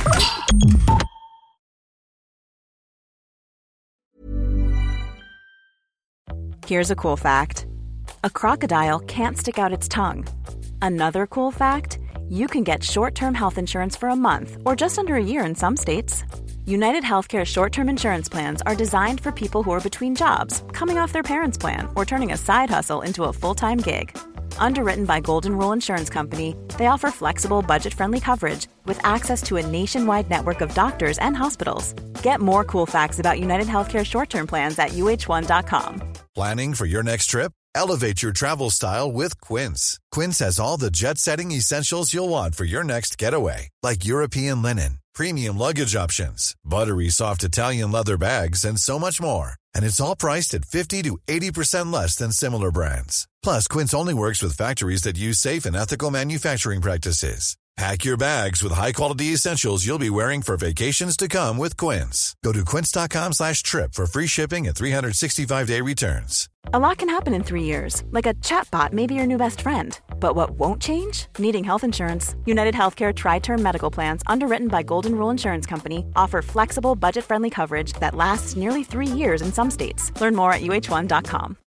Here's a cool fact. A crocodile can't stick out its tongue. Another cool fact, you can get short-term health insurance for a month or just under a year in some states. United Healthcare short-term insurance plans are designed for people who are between jobs, coming off their parents' plan, or turning a side hustle into a full-time gig. Underwritten by Golden Rule Insurance Company, they offer flexible, budget-friendly coverage with access to a nationwide network of doctors and hospitals. Get more cool facts about United Healthcare short-term plans at u h one dot com. Planning for your next trip? Elevate your travel style with Quince. Quince has all the jet-setting essentials you'll want for your next getaway, like European linen, premium luggage options, buttery soft Italian leather bags, and so much more. And it's all priced at fifty to eighty percent less than similar brands. Plus, Quince only works with factories that use safe and ethical manufacturing practices. Pack your bags with high-quality essentials you'll be wearing for vacations to come with Quince. Go to quince.com slash trip for free shipping and three sixty-five day returns. A lot can happen in three years, like a chatbot may be your new best friend. But what won't change? Needing health insurance. United Healthcare Tri-Term Medical Plans, underwritten by Golden Rule Insurance Company, offer flexible, budget-friendly coverage that lasts nearly three years in some states. Learn more at u h one dot com.